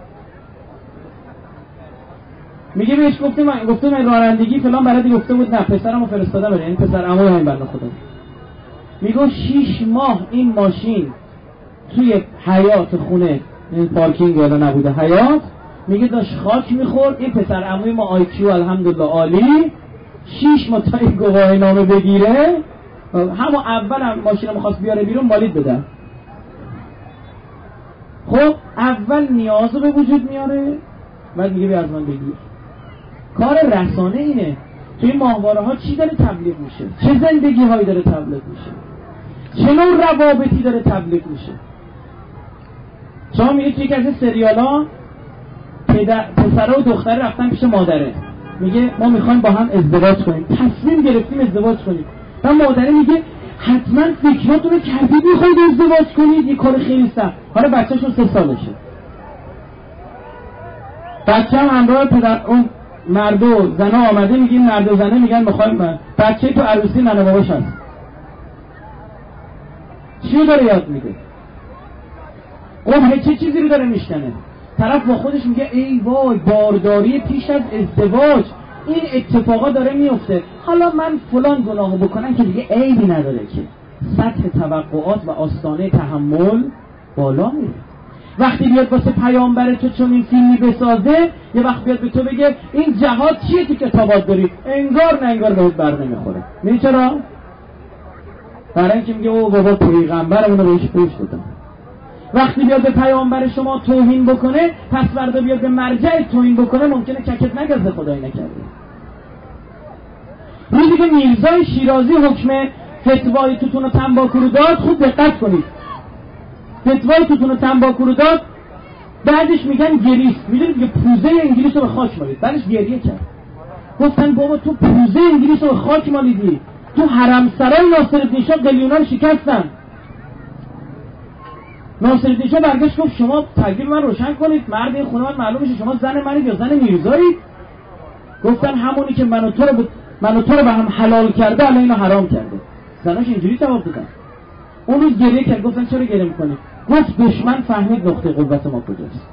میگه بهش گفته من رانندگی فلان بلدی، گفته بود نه پسرمو فرستادم برای این پسر عموی همین بنده خدا. میگه 6 ماه این ماشین توی حیاط خونه، این پارکینگ ولا نبوده حیاط، میگه داشت خاک میخورد. این پسر عموی ما آیکیو الحمدلله عالی، 6 ماه تا این گواهی نامه بگیره، همون اول هم ماشین رو میخواست بیاره بیرون مالید بدن. خب اول نیاز رو به وجود میاره، بعد میگه بیا از من بگیر. کار رسانه اینه، توی ماهواره ها چی داره تبلیغ میشه، چه زندگی هایی داره تبلیغ میشه، چه نوع روابطی داره تبلیغ میشه. شما میگه توی یکی از سریال ها پسر و دختر رفتن پیش مادره، میگه ما میخوایم با هم ازدواج کنیم، تصمیم گرفتیم ازدواج کنیم. و مادره میگه حتما فکراتون رو کردید میخواید ازدواج کنید، یه کار خیلی سخت. حالا بچه‌شون 3 سالشه، بچه هم همراه پدر اون مرد و زنه آمده، میگه مرد و زنه میگن میخوایم بچه تو عروسی ننه باباش هست. چی داره یاد میده؟ خب چه چیزی رو داره میشکنه؟ طرف با خودش میگه ای وای بارداری پیش از ازدواج، این اتفاقا داره میفته، حالا من فلان گناهو بکنم که دیگه عیبی نداره که. سطح توقعات و آستانه تحمل بالا میره. وقتی بیاد واسه پیامبر تو چون این فیلمی بسازه، یه وقت بیاد به تو بگه این جهاد چیه تو کتابات داری، انگار نه انگار بهت بر نمیخوره. میدونی چرا؟ برای اینکه میگه او بابا پیغمبرمون رو بهش پوش دادم. وقتی بیاد به پیامبر شما توهین بکنه، پس فردا بیاد به مرجع توهین بکنه، ممکنه ککت نگزه خدای نکرده. روزی که میرزای شیرازی حکم فتوای توتون و تنباکو رو داد، خوب دقت کنید، فتوای توتون و تنباکو رو داد، بعدش میگن گریست. میدونید که پوزه انگلیس رو به خاک مالید، بعدش گریه کرد. گفتن بابا تو پوزه انگلیس رو به خاک مالیدی، تو حرم سرای ناصرالدین شاه قلیونا رو شکستن. ناصرالدین شاه برگشت گفت شما تکلیف من روشن کنید، مرد این خونه من معلوم میشه شما زن منید یا زن میرزایی؟ گفتن همونی که من و تو رو به هم حلال کرده الان اینو حرام کرده. زناش اینجوری جواب دادن. اون روز گریه کرد. گفتن چرا گریه میکنی؟ گفت دشمن فهمید نقطه قوت ما کجاست.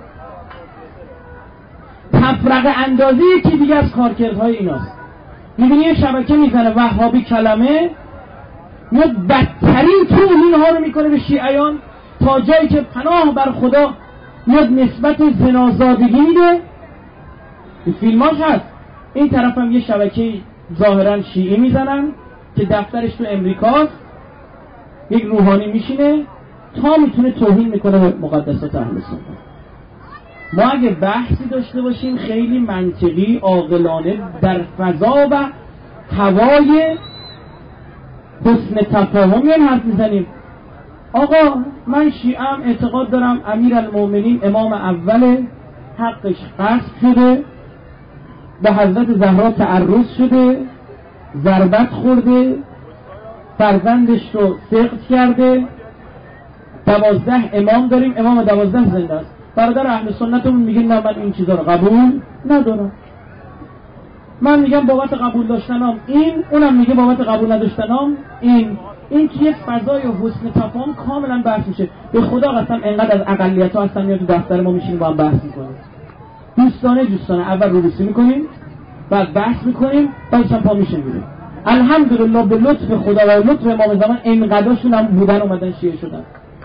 تفرقه اندازی یکی دیگه از کارکردهای ایناست. میبینی یه شبکه میزنه وهابی کلمه، میاد بدترین توهین ها رو میکنه به شیعیان، تا جایی که پناه بر خدا میاد نسبت زنازادگی میده. این فیلماش هست. این طرف هم یه شبکه ظاهرا شیعی میزنن که دفترش تو امریکاست، یک روحانی میشینه تا میتونه توهین میکنه به مقدسات اهل سنت. ما اگه بحثی داشته باشیم خیلی منطقی عاقلانه در فضا و هوای حسن تفاهمی حرف میزنیم. آقا من شیعه‌ام، اعتقاد دارم امیرالمومنین امام اول حقش غصب شده، به حضرت زهرا تعرض شده، ضربت خورده، فرزندش رو سقط کرده، 12 امام داریم، امام 12 زنده است. برادر اهل سنتمون میگه نه من این چیزا رو قبول ندارم. من میگم بابت قبول داشتنم این، اونم میگه بابت قبول نداشتنم این که یک فضای حسن تفاهم کاملا بحث میشه. به خدا قسم انقدر از اقلیت‌ها هستن میاد تو دفتر ما میشینیم با هم بحث میکنیم، دوستانه اول روبوسی میکنیم، بعد بحث میکنیم، بعد هم پا میشه میریم. الحمدلله به لطف خدا و لطف امام زمان انقدرشون هم بودن اومدن شیعه شدن.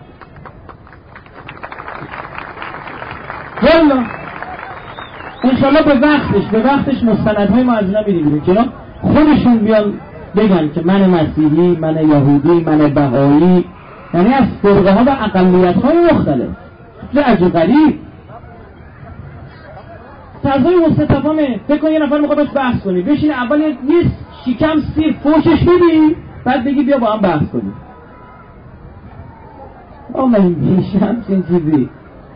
والله انشالله به وقتش مستندهای ما از اینا میدیم که خودشون بیان بگن که من مسیحی، من یهودی، من بهایی، یعنی از فرقه ها و اقلیت های مختلف. چه عجب غریب فضای مستطفامه. فکر کن یه نفر میخواد باش بحث کنی، بشین اول یه شکم سیر فوشش بدی، بعد بگی بیا با هم بحث کنی. من میشم چین چیزی.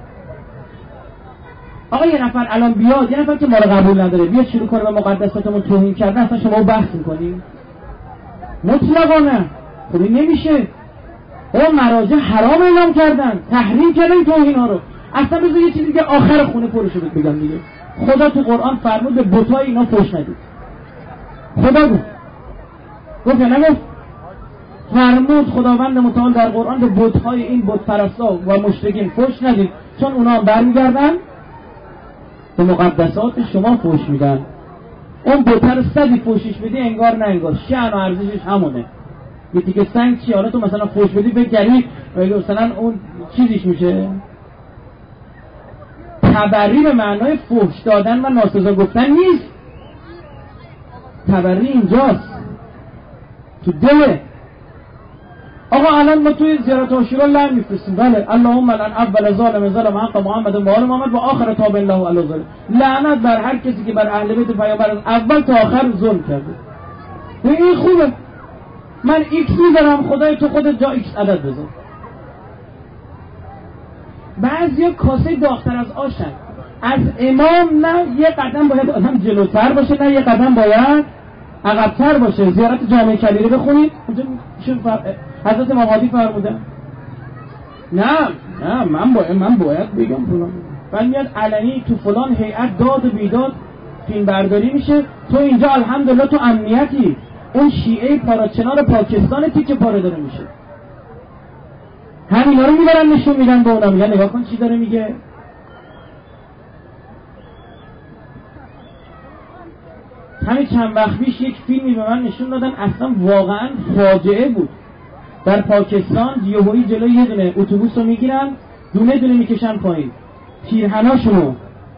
آقا یه نفر الان بیاد، یه نفر که ما رو قبول نداره بیاد شروع کنه به مقدساتمون توهین کردن، اصلا شما بحث میکنیم؟ مطلقا نه. خب این نمیشه. اون مراجع حرام اعلام کردن، تحریم کردن توهین ها رو. اصلا بذار یه چیزی که آخر خونه پرشو بگم دیگه. خدا تو قرآن فرمود به بت‌های اینا فحش ندید. خدا گفت یا نگفت؟ فرمود خداوند متعال در قرآن به بت‌های این بت پرستا و مشرکین فحش ندید، چون اونا هم برمیگردن به مقدسات شما فحش میدن. اون بت رو صدی فحشش بدی انگار نه انگار، شأن و ارزشش همونه. یه تیکه سنگ چی؟ حالا تو مثلا فحش بدی بگری مثلا اون چیزیش میشه. تبری به معنای فحش دادن و ناسزا گفتن نیست. تبری اینجاست، تو دله. آقا الان ما توی زیارت عاشورا لعن میفرستیم، بله، اللهم لعن اول ظالم ظلم حق محمد و آل محمد و آخر تاب الله علی ظالم. لعنت بر هر کسی که بر اهل بیت پیامبر از اول تا آخر ظلم کرده. این خوبه. من ایکس میذارم، خدای تو خودت جا ایکس عدد بذار. بعضیا کاسه داغ‌تر از آشن. از امام نه یه قدم باید آدم جلوتر باشه، نه یه قدم باید عقب‌تر باشه. زیارت جامع کبیره بخونید، اونجا حضرت امام هادی فرمودن نه من باید بگم فلان، بعد میاد علنی تو فلان هیئت داد و بیداد فیلم برداری میشه. تو اینجا الحمدلله تو امنیتی، اون شیعه پاراچنار پاکستان تیکه پاره داره میشه. همینا رو میبرن نشون میدن به اونا، میگن نگاه کن چی داره میگه. همین چند وقت پیش یک فیلمی به من نشون دادن، اصلا واقعا فاجعه بود. در پاکستان یهویی جلوی یه دونه اتوبوس رو میگیرن، دونه دونه میکشن پایین، پیرهناشونو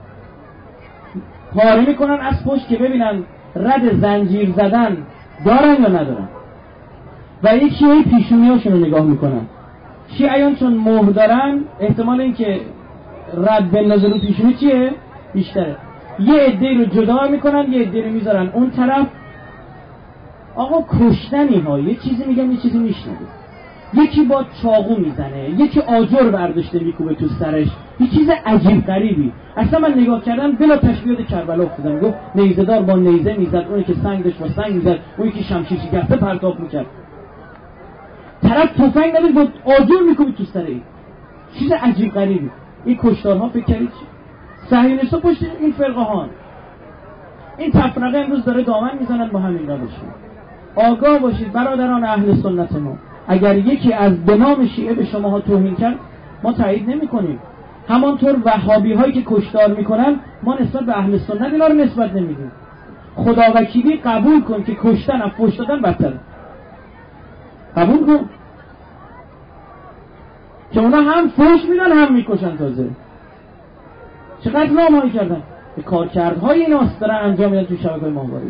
پاره میکنن از پشت که ببینن رد زنجیر زدن دارن یا ندارن، و یکی هی پیشونیاشونو نگاه میکنن. شیعیان چون مهر دارن احتمال اینکه رد بندازه رو پیشونی چیه؟ بیشتره. یه عده‌ای رو جدا میکنن، یه عده‌ای رو میذارن اون طرف. آقا کشتنی ها، یه چیزی میگم یه چیزی میشنوه. یکی با چاقو میزنه، یکی آجر برداشته میکوبه تو سرش، یه چیز عجیب غریبی. اصلا من نگاه کردم بلا تشبیه کربلا افتادم. گفت نیزه دار با نیزه میزد، اونی که سنگ داشت با سنگ میزد، اونی که شمشیر شکسته پرتاب میکرد. طرف تفنگ نداشت با آجر میکوبه تو سرش. چیز عجیب غریبی. این کشتارها فکر کردید چی؟ صهیونیست‌ها پشت این فرقه ها، این تفرقه امروز داره دامن میزنن با همین روش. آگاه باشید برادران اهل سنت ما، اگر یکی از به نام شیعه به شماها توهین کرد ما تایید نمی کنیم. همانطور وهابی هایی که کشتار میکنن ما نسبت به اهل سنت اینا رو نسبت نمیدیم. خدا وکیلی قبول کن که کشتن و فحش دادن بدتره. قبول کن که اونا هم فحش میدن هم میکشن. تازه چقدر نامه‌ای کردن، به کارکردهای ایناست دارن انجام میدن تو شبکه‌های ماهواره.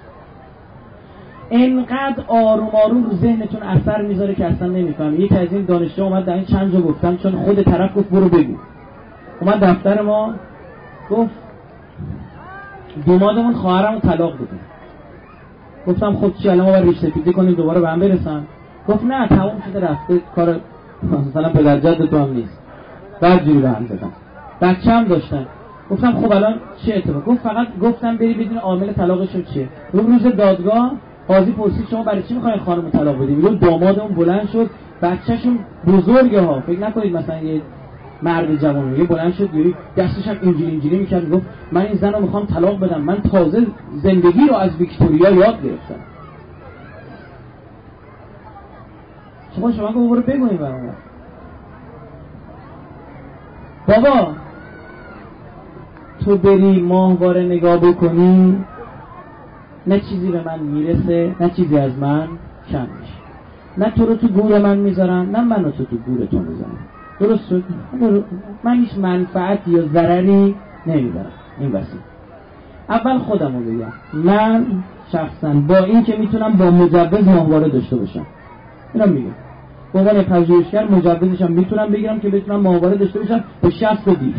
انقدر آروم آروم رو ذهنتون اثر میذاره که اصلا نمیفهمی. یک از این دانشجو اومد در این چند جا گفتم، چون خود طرف گفت برو بگو، اومد دفتر ما گفت دومادمون خواهرمون طلاق دادن. گفتم خب چی الان ما باید ریش سفیدی کنیم دوباره به هم برسن؟ گفت نه تموم شده رفته، کار مثلا پدر جد تو هم نیست. بعد جوری به هم زدن، بچه هم داشتن. گفتم خب الان چه اتفاق؟ گفت فقط گفتم بری بدون عامل طلاقشون چیه. روز دادگاه قاضی پرسید شما برای چی میخواین خانم طلاق بدید؟ میگه دامادمون بلند شد، بچه‌شون بزرگه ها، فکر نکنید مثلا یه مرد جوونه، بلند شد یوری دستش هم اینجوری میکرد، گفت من این زن رو میخوام طلاق بدم، من تازه زندگی رو از ویکتوریا یاد گرفتم. شما گفت برو بگوین برام. بابا تو بری ماهواره نگاه بکنی، نه چیزی به من میرسه نه چیزی از من کم میشه، نه تو رو تو گور من میذارم نه منو تو گور تو میذارم. درست شد؟ من هیچ منفعتی یا ضرری نمیبرم. این وسیله اول خودمو بگم، من شخصا با این که میتونم با مجوز ماهواره داشته باشم، اینا میگم به عنوان پژوهشگر مجوزشم میتونم بگیرم که بتونم ماهواره داشته باشم به 60 دیش.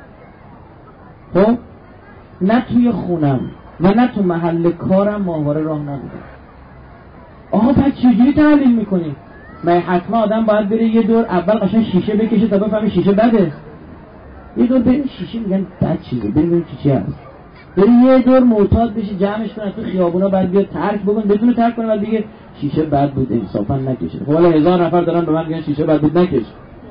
خب نه توی خونم و نه تو محل کارم ماهواره راه نبودم. آقا پس چجوری تحلیل میکنی؟ من حتما آدم باید بره یه دور اول قشنگ شیشه بکشه تا بفهمی شیشه بده. یه دور بریم شیشه میگن بد چیزه، بریم چی هست، بریم یه دور معتاد بشه جمعش کنن تو خیابونا، بعد بیاد ترک بکن، بتونه ترک کنه، بعد دیگه شیشه بد بود انصافا نکشه. خب حالا 1000 نفر دارن به من میگن شیشه بد بود نکش.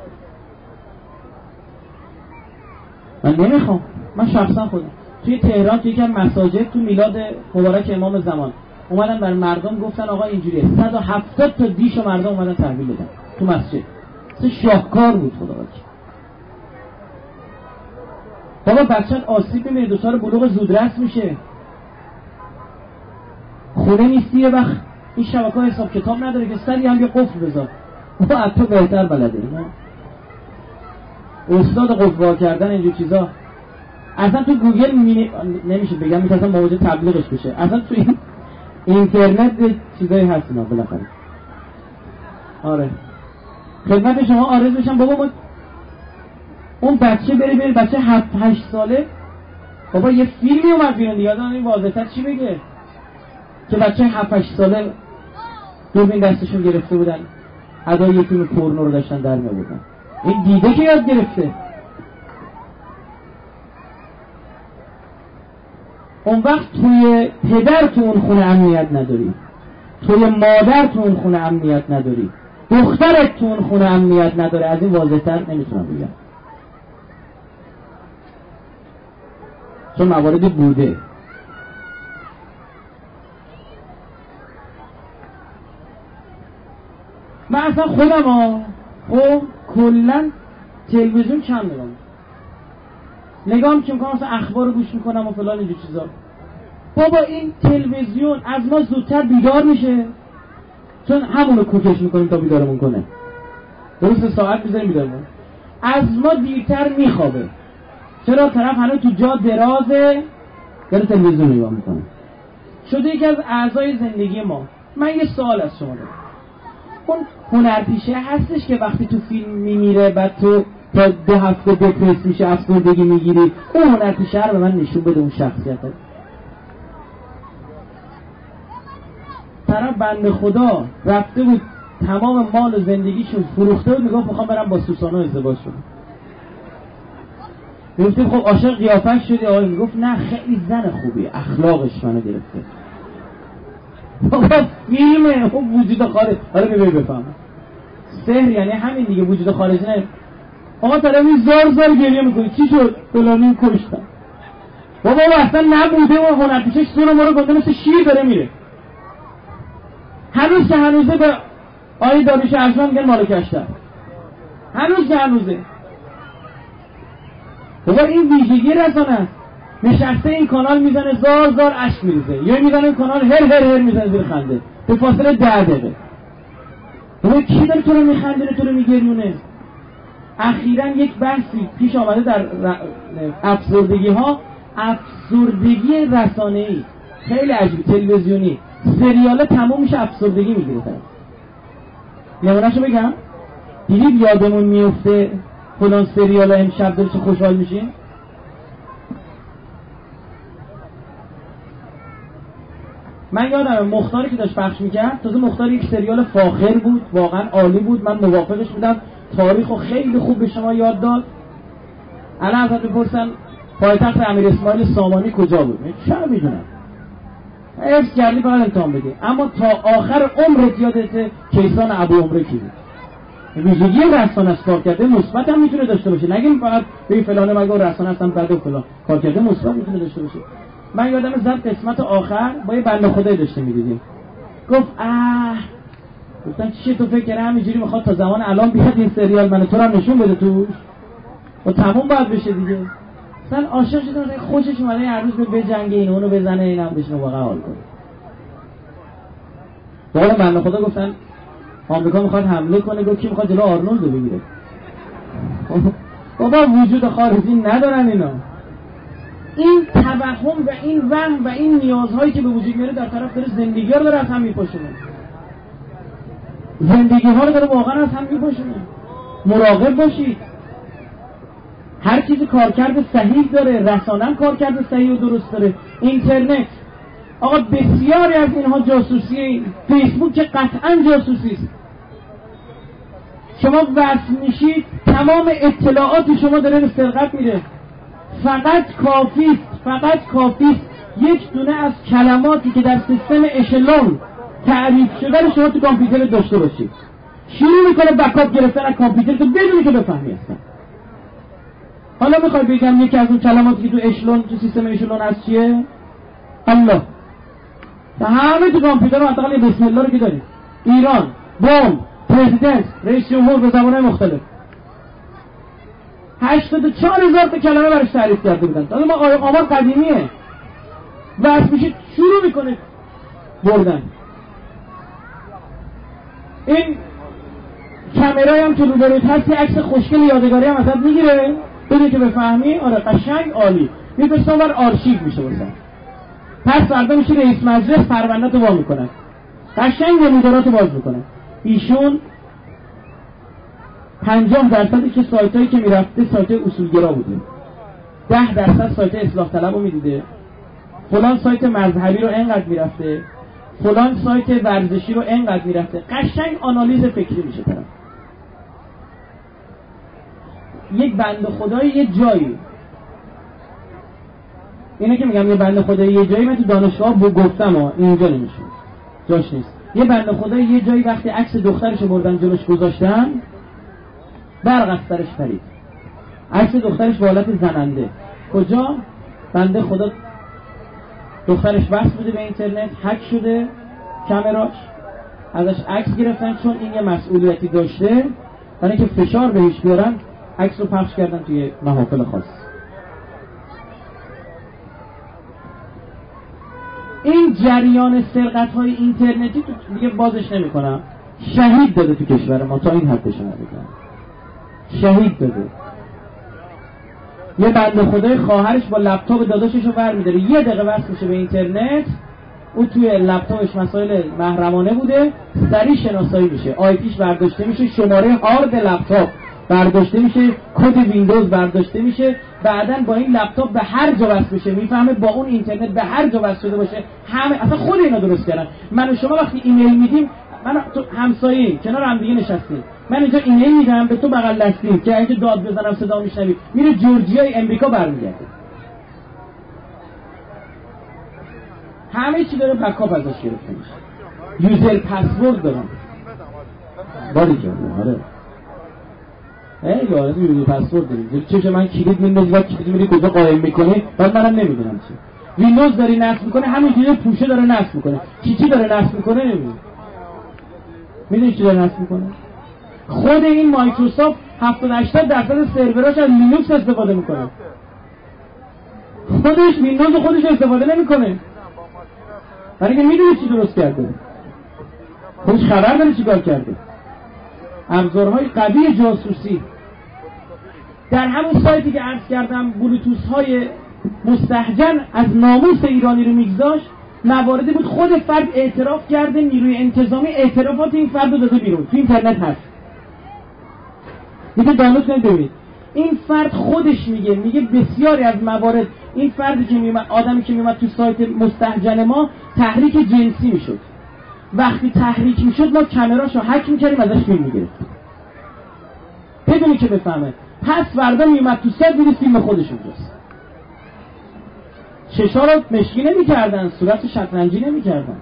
من نمیخوام. من شخصا خودم توی تهران توی یکی از مساجد تو میلاد مبارک امام زمان اومدن بر مردم گفتن آقا اینجوریه، 170 تا دیشو مردم اومدن تحویل دادن تو مسجد. چه شاهکار بود خدا وکیل. بابا بچه‌ت آسیب می‌بینه، دچار بلوغ زودرس میشه، خونه نیستی، یه وقت این شبکه‌ها حساب کتاب نداره که سری هم یه قفل بذار. بابا از تو بهتر بلده اینا. استاد قفل کردن اینجور چیزا اصلا تو گوگل نمیشه بگم، میتونم موجه تبلیغش بشه. اصلا تو اینترنت چیزایی هست اینا بالاخره. آره خدمت شما عرض بشم بابا ما اون بچه بره بچه 7-8 ساله بابا یه فیلمی اومد بیرون دیگه، آدم این واضح‌تر چی بگه که بچه 7-8 ساله دوربین دستشون گرفته بودن ادای یه فیلم پورنو رو داشتن در می‌آوردن. این دیده که یاد گرفته. اون وقت توی پدر تو اون خونه امنیت نداری، توی مادر تو اون خونه امنیت نداری، دخترت تو اون خونه امنیت نداره. از این واضح‌تر نمیتونم بگم چون مواردی بوده. من اصلا خودم خب کلا تلویزیون چند نگاه میکنم اصلا اخبار رو گوش میکنم و فلان اینجور چیزا. بابا این تلویزیون از ما زودتر بیدار میشه چون همونو کوکش میکنیم تا بیدارمون کنه. درست ساعت میذاریم بیدارمون. از ما دیرتر میخوابه. چرا؟ طرف هنوز تو جا درازه داره تلویزیون نگاه میکنه. شده یکی از اعضای زندگی ما. من یه سوال از شما دارم. اون هنرپیشه هستش که وقتی تو فیلم میمیره بعد تو تا 2 هفته دپرس میشه افسردگی میگیری، اون هنرپیشه رو به من نشون بده، اون شخصیت رو. طرف بنده خدا رفته بود تمام مال و زندگیشون فروخته بود، میگفت میخوام برم با سوسانا ازدواج کنم. میگفتیم خب عاشق قیافش شدی؟ آقای میگفت نه خیلی زن خوبی، اخلاقش منو گرفته. بابا فیلمه، اون وجود خارج. حالا ببین بفهم سحر یعنی همین دیگه، وجود خارجی نه. آقا طرف زار گریه میکنی چی شد؟ فلانی کشتن. بابا اصلا نبوده و هنرپیشه‌اش سر ما رو گنده مثل شیر داره میره. هنوزه به آقای داریوش ارجمند میگن مالکشتر. هنوزه. بابا این ویژگی رسانه است. نشسته این کانال میزنه زار اشک میریزه، یا میزنه این کانال هر میزنه زیر خنده به فاصله 10 دقیقه. بابا کی داره تو رو میخندونه، تو رو میگریونه؟ اخیراً یک بحثی پیش آمده در افسردگی رسانه‌ای خیلی عجیب، تلویزیونی، سریال تموم میشه افسردگی میگیره. نمونهشو بگم، دیدید یادمون میفته فلان سریال امشب داره چه خوشحال میشیم؟ من یادم مختاری که داشت پخش میکرد، تازه مختار یک سریال فاخر بود، واقعا عالی بود، من موافقش بودم، تاریخو خیلی خوب به شما یاد داد. الان ازت بپرسن پایتخت امیر اسماعیل سامانی کجا بود؟ چرا میدونم؟ حفظ کردی فقط امتحان بدی، اما تا آخر عمرت یادته کیسان ابو عمره کی بود. ویژگی رسانه است، کارکرده مثبت هم میتونه داشته باشه، نگیم فقط به فلانه مگه رسانه هستن بعد فلان، کارکرده مثبت میتونه داشته باشه. من یادم زد قسمت آخر با یه بنده خدایی داشته میدیدیم، گفت گفتن چی تو فکر کنه همینجوری میخواد تا زمان الان بیاد این سریال من تو رو نشون بده توش و تموم باید بشه دیگه. مثلا عاشق شده خوشش اومده هر روز به جنگ اینو اونو بزنه، اینم بشینه واقعا حال کنه. بعد بنده خدا گفتن آمریکا میخواد حمله کنه، گفت کی میخواد جلو آرنولد رو بگیره؟ بابا وجود خارجی ندارن اینا. این توهم و این وهم و این نیازهایی که به وجود میاره در طرف داره زندگی رو داره از هم میپاشونه، زندگی ها رو داره واقعا از هم میپاشونه. مراقب باشید. هر چیزی کارکرد صحیح داره، رسانه هم کارکرد صحیح و درست داره. اینترنت آقا بسیاری از اینها جاسوسی، فیسبوک که قطعا جاسوسی است. شما وصل میشید تمام اطلاعات شما داره به سرقت میره. فقط کافیست یک دونه از کلماتی که در سیستم اشلون تعریف شده رو شما تو کامپیوتر داشته باشید. شروع میکنه بکاپ گرفتن از کامپیوتر تو بدونی که بفهمی هستن. حالا میخوای بگم یکی از اون کلماتی که تو اشلون، تو سیستم اشلون هست چیه؟ الله. تا همه تو کامپیوتر حداقل بسم الله رو که دارید. ایران، بمب، پرزیدنت، رئیس جمهور به زبان‌های مختلف. 84,000 تا کلمه براش تعریف کرده بودن. حالا ما آمار قدیمیه. واسه میشه شروع میکنه بردن. این کامرای هم که روبروت هست یه عکس خوشگل یادگاری هم ازت میگیره بدون که بفهمی. آره قشنگ عالی. میفرستم بر آرشیو میشه واسه. پس فردا میشه رئیس مجلس پرونده‌تو وا میکنن. قشنگ نموداراتو باز میکنن. ایشون 50% که سایتایی که میرفته سایت اصولگرا بوده. 10% سایت اصلاح طلب رو میدیده. فلان سایت مذهبی رو اینقدر میرفته. فلان سایت ورزشی رو اینقدر میرفته. قشنگ آنالیز فکری میشه طرف. یک بنده خدای یه جایی، اینه که میگم یه بنده خدای یه جایی، من تو دانشگاه گفتم اینجا نمیشه، جاش نیست. یه بنده خدای یه جایی وقتی عکس دخترشو بردن جلوش گذاشتن برق از سرش پرید. عکس دخترش به حالت زننده. کجا؟ بنده خدا دخترش وصل بوده به اینترنت، هک شده کامراش، ازش عکس گرفتن. چون این یه مسئولیتی داشته برای اینکه فشار بهش بیارن عکس رو پخش کردن توی محافل خاص. این جریان سرقت‌های اینترنتی تو دیگه بازش نمی‌کنم. شهید داده تو کشور ما، تا این حدش رو بگم. شهید داده. یه بنده خدای خواهرش با لپتاپ داداشش رو برمی‌داره، یه دقیقه وصل میشه به اینترنت، او توی لپتاپش مسائل محرمانه بوده، سریع شناسایی میشه، آیپیش برداشته میشه، شماره هارد لپتاپ برداشته میشه، کد ویندوز برداشته میشه، بعداً با این لپتاپ به هر جا وصل میشه، میفهمه با اون اینترنت به هر جا وصل شده باشه. همه اصلا خود اینا درست کردن. من و شما وقتی ایمیل میدیم، من تو همسایه کنار هم دیگه نشستیم، من اینجا ایمیل میدم به تو بغل دستیم که اینجا داد بزنم صدا میشنوی، میره جورجیای امریکا برمیگرده. همه چی داره بکاپ ازش گرفته میشه. یوزر پسورد دارم. باری جان. آره. یاره یوزر پسورد داریم. چه من کلید میندازی و کلید میری کجا قایم میکنی؟ بعد منم نمیدونم چی. ویندوز داری نصب میکنه، همینجوری پوشه داره نصب میکنه. چی داره نصب میکنه نمیدونم. میدونی چی داره نصب میکنه؟ خود این مایکروسافت 70-80% سروراش از لینوکس استفاده میکنه. خودش ویندوز خودش استفاده نمیکنه. برای که میدونه چی درست کرده، خودش خبر داره چی کار کرده. ابزارهای قوی جاسوسی. در همون سایتی که عرض کردم بلوتوث های مستهجن از ناموس ایرانی رو میگذاشت، مواردی بود خود فرد اعتراف کرده، نیروی انتظامی اعترافات این فرد رو داده بیرون، تو اینترنت هست. میگه دانلود کنید ببینید. این فرد خودش میگه بسیاری از موارد این فردی که میومد، آدمی که میومد تو سایت مستهجن ما تحریک جنسی میشد. وقتی تحریک میشد ما کامراشو هک میکردیم، ازش فیلم میگرفتیم بدونی که بفهمه. پس فردا میومد تو سایت میدید فیلم خودش اونجاست. چشا رو مشکی نمیکردن، صورت شطرنجی نمیکردن.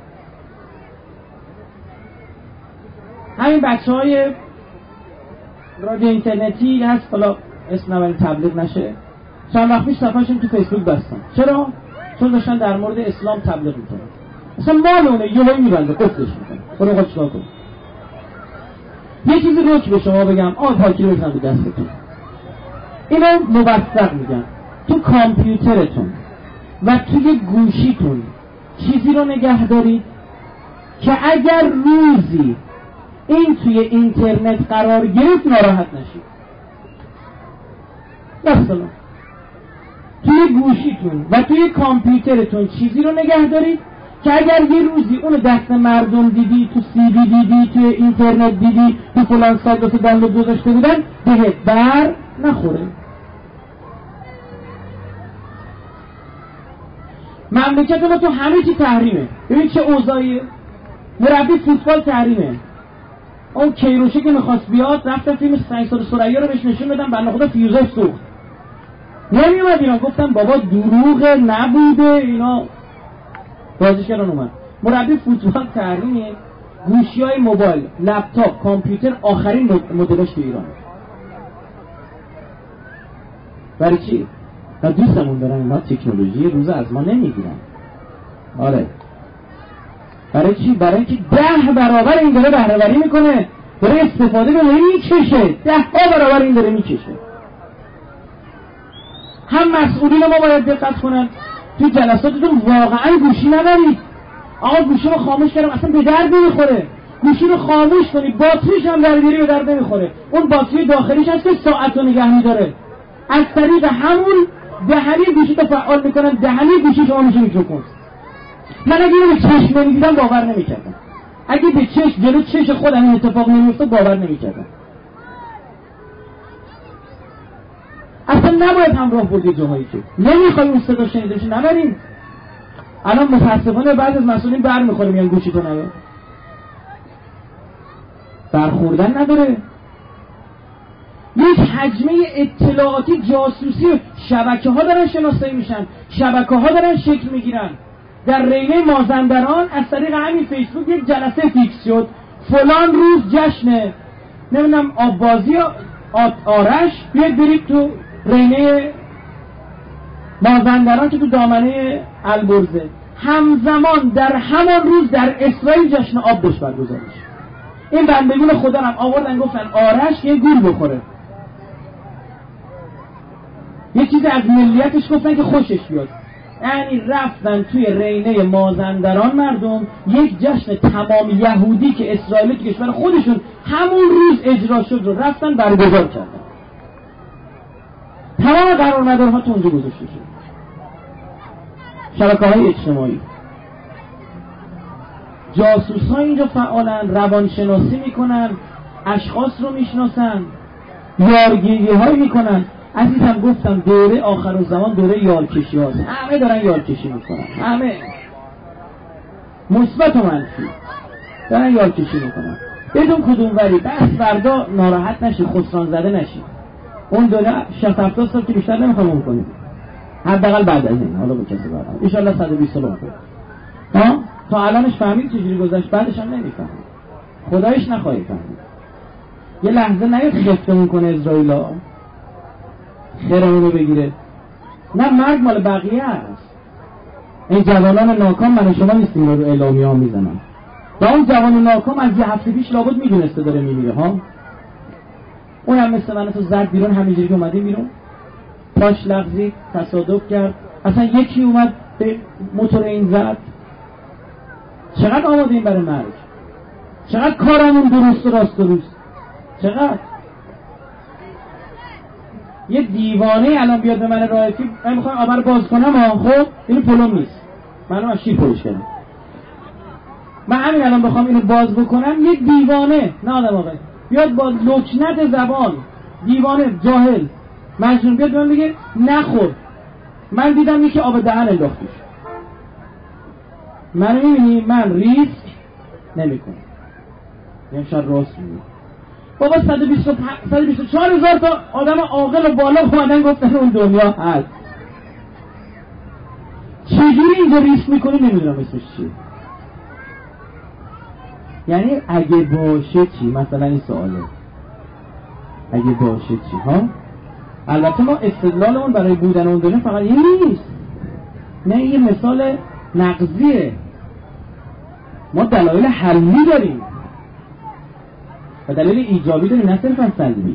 همین بچهای رادیو اینترنتی هست، حالا اسم نبریم تبلیغ نشه، چند وقت پیش صفحه‌شون تو فیسبوک بستن. چرا؟ چون داشتن در مورد اسلام تبلیغ میکنن. اصلا مال اونه، یهویی میبنده، قفلش میکنه. برو آقا چیکار کنی؟ یه چیزی رو که به شما بگم، پاکی رو بزنم به دستتون. اینو موثق میگم. تو کامپیوترتون و توی گوشیتون چیزی رو نگه دارید که اگر روزی این توی اینترنت قرار گرفت ناراحت نشید. مثلا توی گوشیتون و توی کامپیوترتون چیزی رو نگه دارید که اگر یه روزی اونو دست مردم دیدی، تو سی دی دیدی، توی اینترنت دیدی، تو فلان سایت واسه دانلود گذاشته بودن، بهت بر نخوره. مملکت ما تو همه چی تحریمه. ببین چه اوضاعیه. مربی فوتبال تحریمه، اون کیروشی که میخواست بیاد رفتن فیلم سنگسار ثریا رو بهش نشون بدن، بنده خدا فیوزش سوخت نمیومد اینا. گفتن بابا دروغ نبوده اینا، بازیگران اومد. مربی فوتبال تحریمه، گوشی‌های موبایل، لپتاپ، کامپیوتر آخرین مدلش تو ایران. برای چی؟ و دوستمون دارن اینا تکنولوژی روز از ما نمیگیرن. آره. برای چی؟ برای اینکه 10 برابر این داره بهره‌وری میکنه، داره استفاده کنه میکشه، 10 برابر این داره میکشه. هم مسئولین ما باید دقت کنن تو جلساتتون واقعا گوشی نبرید. آقا گوشی رو خاموش کردم اصلا به درد نمیخوره. گوشی رو خاموش کنی باتریش هم در بیاری به درد نمیخوره. اون باتری داخلیش هست که ساعت رو نگه میداره. از طریق همون دهنی گوشی رو فعال میکنن، دهنی گوشی شما میشه میکروفون. من اگه اینو به چشم نمیدیدم باور نمیکردم. اگه به چشم جلو چش خودم این اتفاق نمیافتاد باور نمیکردم. اصلا نباید همراه بودی جمعی که نمیخوایم اون صدا شنیده بشه نبریم. الان متاسفانه بعض از مسئولین بر میخوره میگن گوشی تو نبر. برخوردن نداره. یک حجمه اطلاعاتی جاسوسی شبکه ها دارن شناسایی میشن، شبکه ها دارن شکل میگیرن. در رینه مازندران از طریق همین فیسبوک یک جلسه فیکس شد، فلان روز جشن نمیدونم آبازی آرش، بیاید برید تو رینه مازندران که تو دامنه البرزه. همزمان در همان روز در اسرائیل جشن آب داشت برگزار میشه. این بندگون خدا هم آوردن گفتن آرش که گول بخوره، یه چیز از ملیتش گفتن که خوشش بیاد. یعنی رفتن توی رینه مازندران مردم یک جشن تمام یهودی که اسرائیل تو کشور خودشون همون روز اجرا شد رو رفتن برگزار کردن. تمام قرارمدارها تو اونجا گذاشته شد. شبکه‌های اجتماعی، جاسوس ها اینجا فعالن، روانشناسی میکنن، اشخاص رو میشناسن، یارگیری های میکنن. عزیزم گفتم دوره آخرالزمان دوره یارکشی هاست. همه دارن یارکشی میکنن، همه مثبت و منفی دارن یارکشی میکنن. بدون کدوم وری بس فردا ناراحت نشید، خسران زده نشید. اون دوره 60-70 سال که بیشتر نمیخوام اون کنیم، حداقل بعد از این، حالا با کسی بعد ان شاء الله 120 سال اون. تا الانش فهمید چجوری گذشت، بعدش هم نمیفهمید. خدایش نخواهی فهمید. یه لحظه نیاد خفتمون کنه اسرائیل خیرمون رو بگیره. نه، مرگ مال بقیه است. این جوانان ناکام من و شما نیستیم رو اعلامیه ها میزنن. و اون جوان ناکام از یه هفته پیش لابد میدونسته داره میمیره ها. اون هم مثل من تو زد بیرون، همینجوری که اومدیم بیرون پاش لغزید، تصادف کرد، اصلا یکی اومد به موتور این زد. چقدر آماده این برای مرگ؟ چقدر کارمون درست و راست چقدر؟ یه دیوانه الان بیاد به من رایتی من میخوام آب رو باز کنم خب اینو پلم نیست، منو از شیر پلش کردم. من همین الان بخوام اینو باز بکنم یه دیوانه، نه آدم آقای بیاد با لکنت زبان، دیوانه جاهل مجنون بیاد من بگه نخور. من دیدم یکی آب دهن انداختش. من میبینی من ریسک نمی کنم، یعنی شاید راست میگه. بابا 124 هزار تا آدم عاقل و بالا اومدن گفتن اون دنیا هست. چجوری اینجا ریسک میکنی نمیدونم اسمش چیه. یعنی اگه باشه چی؟ مثلا این سواله اگه باشه چی ها؟ البته ما استدلالمون برای بودن اون دنیا فقط این نیست، نه یه مثال نقضیه. ما دلایل حلی داریم و دلیل ایجابی داریم، نه صرفا سلبی.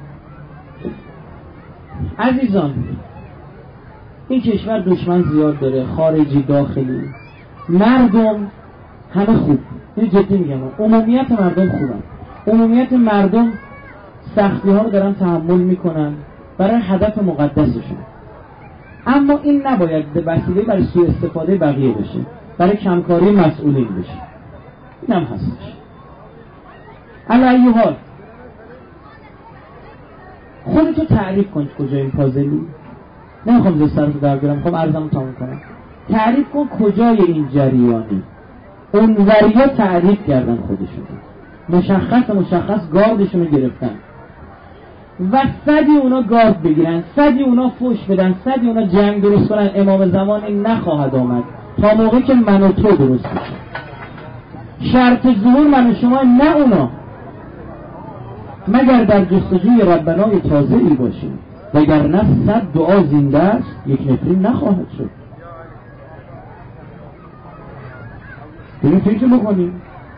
عزیزان این کشور دشمن زیاد داره، خارجی داخلی. مردم همه خوب، این جدی میگم، عمومیت مردم خوبن. عمومیت مردم سختی ها رو دارن تحمل میکنن برای هدف مقدسشون. اما این نباید به وسیله برای سوء استفاده بقیه بشه، برای کمکاری مسئولین بشه. این هم هستش. علی حال خودتو تعریف کن کجا این پازلی. نمیخوام زیر سرتو در بیارم، میخوام عرضمو تموم کنم. تعریف کن کجای این جریانی. اون وریا تعریف کردن خودشون. مشخص گاردشون رو گرفتن و صدی اونا گارد بگیرن، صدی اونا فوش بدن، صدی اونا جنگ درست کنن، امام زمان این نخواهد آمد تا موقعی که من و تو درست بشن. شرط ظهور من و شما، نه اونا، مگر در جستجوی ربنای تازه‌ای باشیم، وگرنه 100 دعا زنده است، یک نفرین نخواهد شد. ببین فکر بکنیم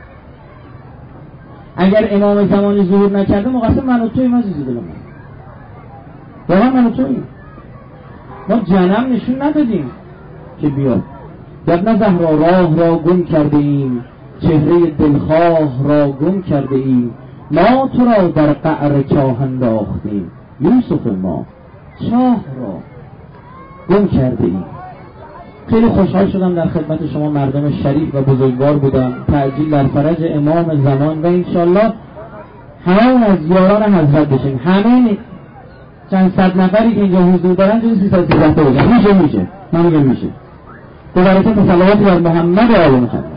اگر امام زمانی ظهور نکرده مقصر من و تویم عزیز دل من، واقعا من و تویم. ما جنم نشون ندادیم که بیاد. ابن زهرا راه را گم کرده ایم، چهره دلخواه را گم کرده ایم، ما تو را در قعر چاه انداختیم، یوسف ما چاه را گم کرده ایم. خیلی خوشحال شدم در خدمت شما مردم شریف و بزرگوار بودم. تعجیل در فرج امام زمان و انشالله همه از یاران حضرت بشیم. همه چند صد نفری که اینجا حضور دارن جز 313 باشن. میشه من میگم میشه. به برکت صلوات بر محمد و آل محمد.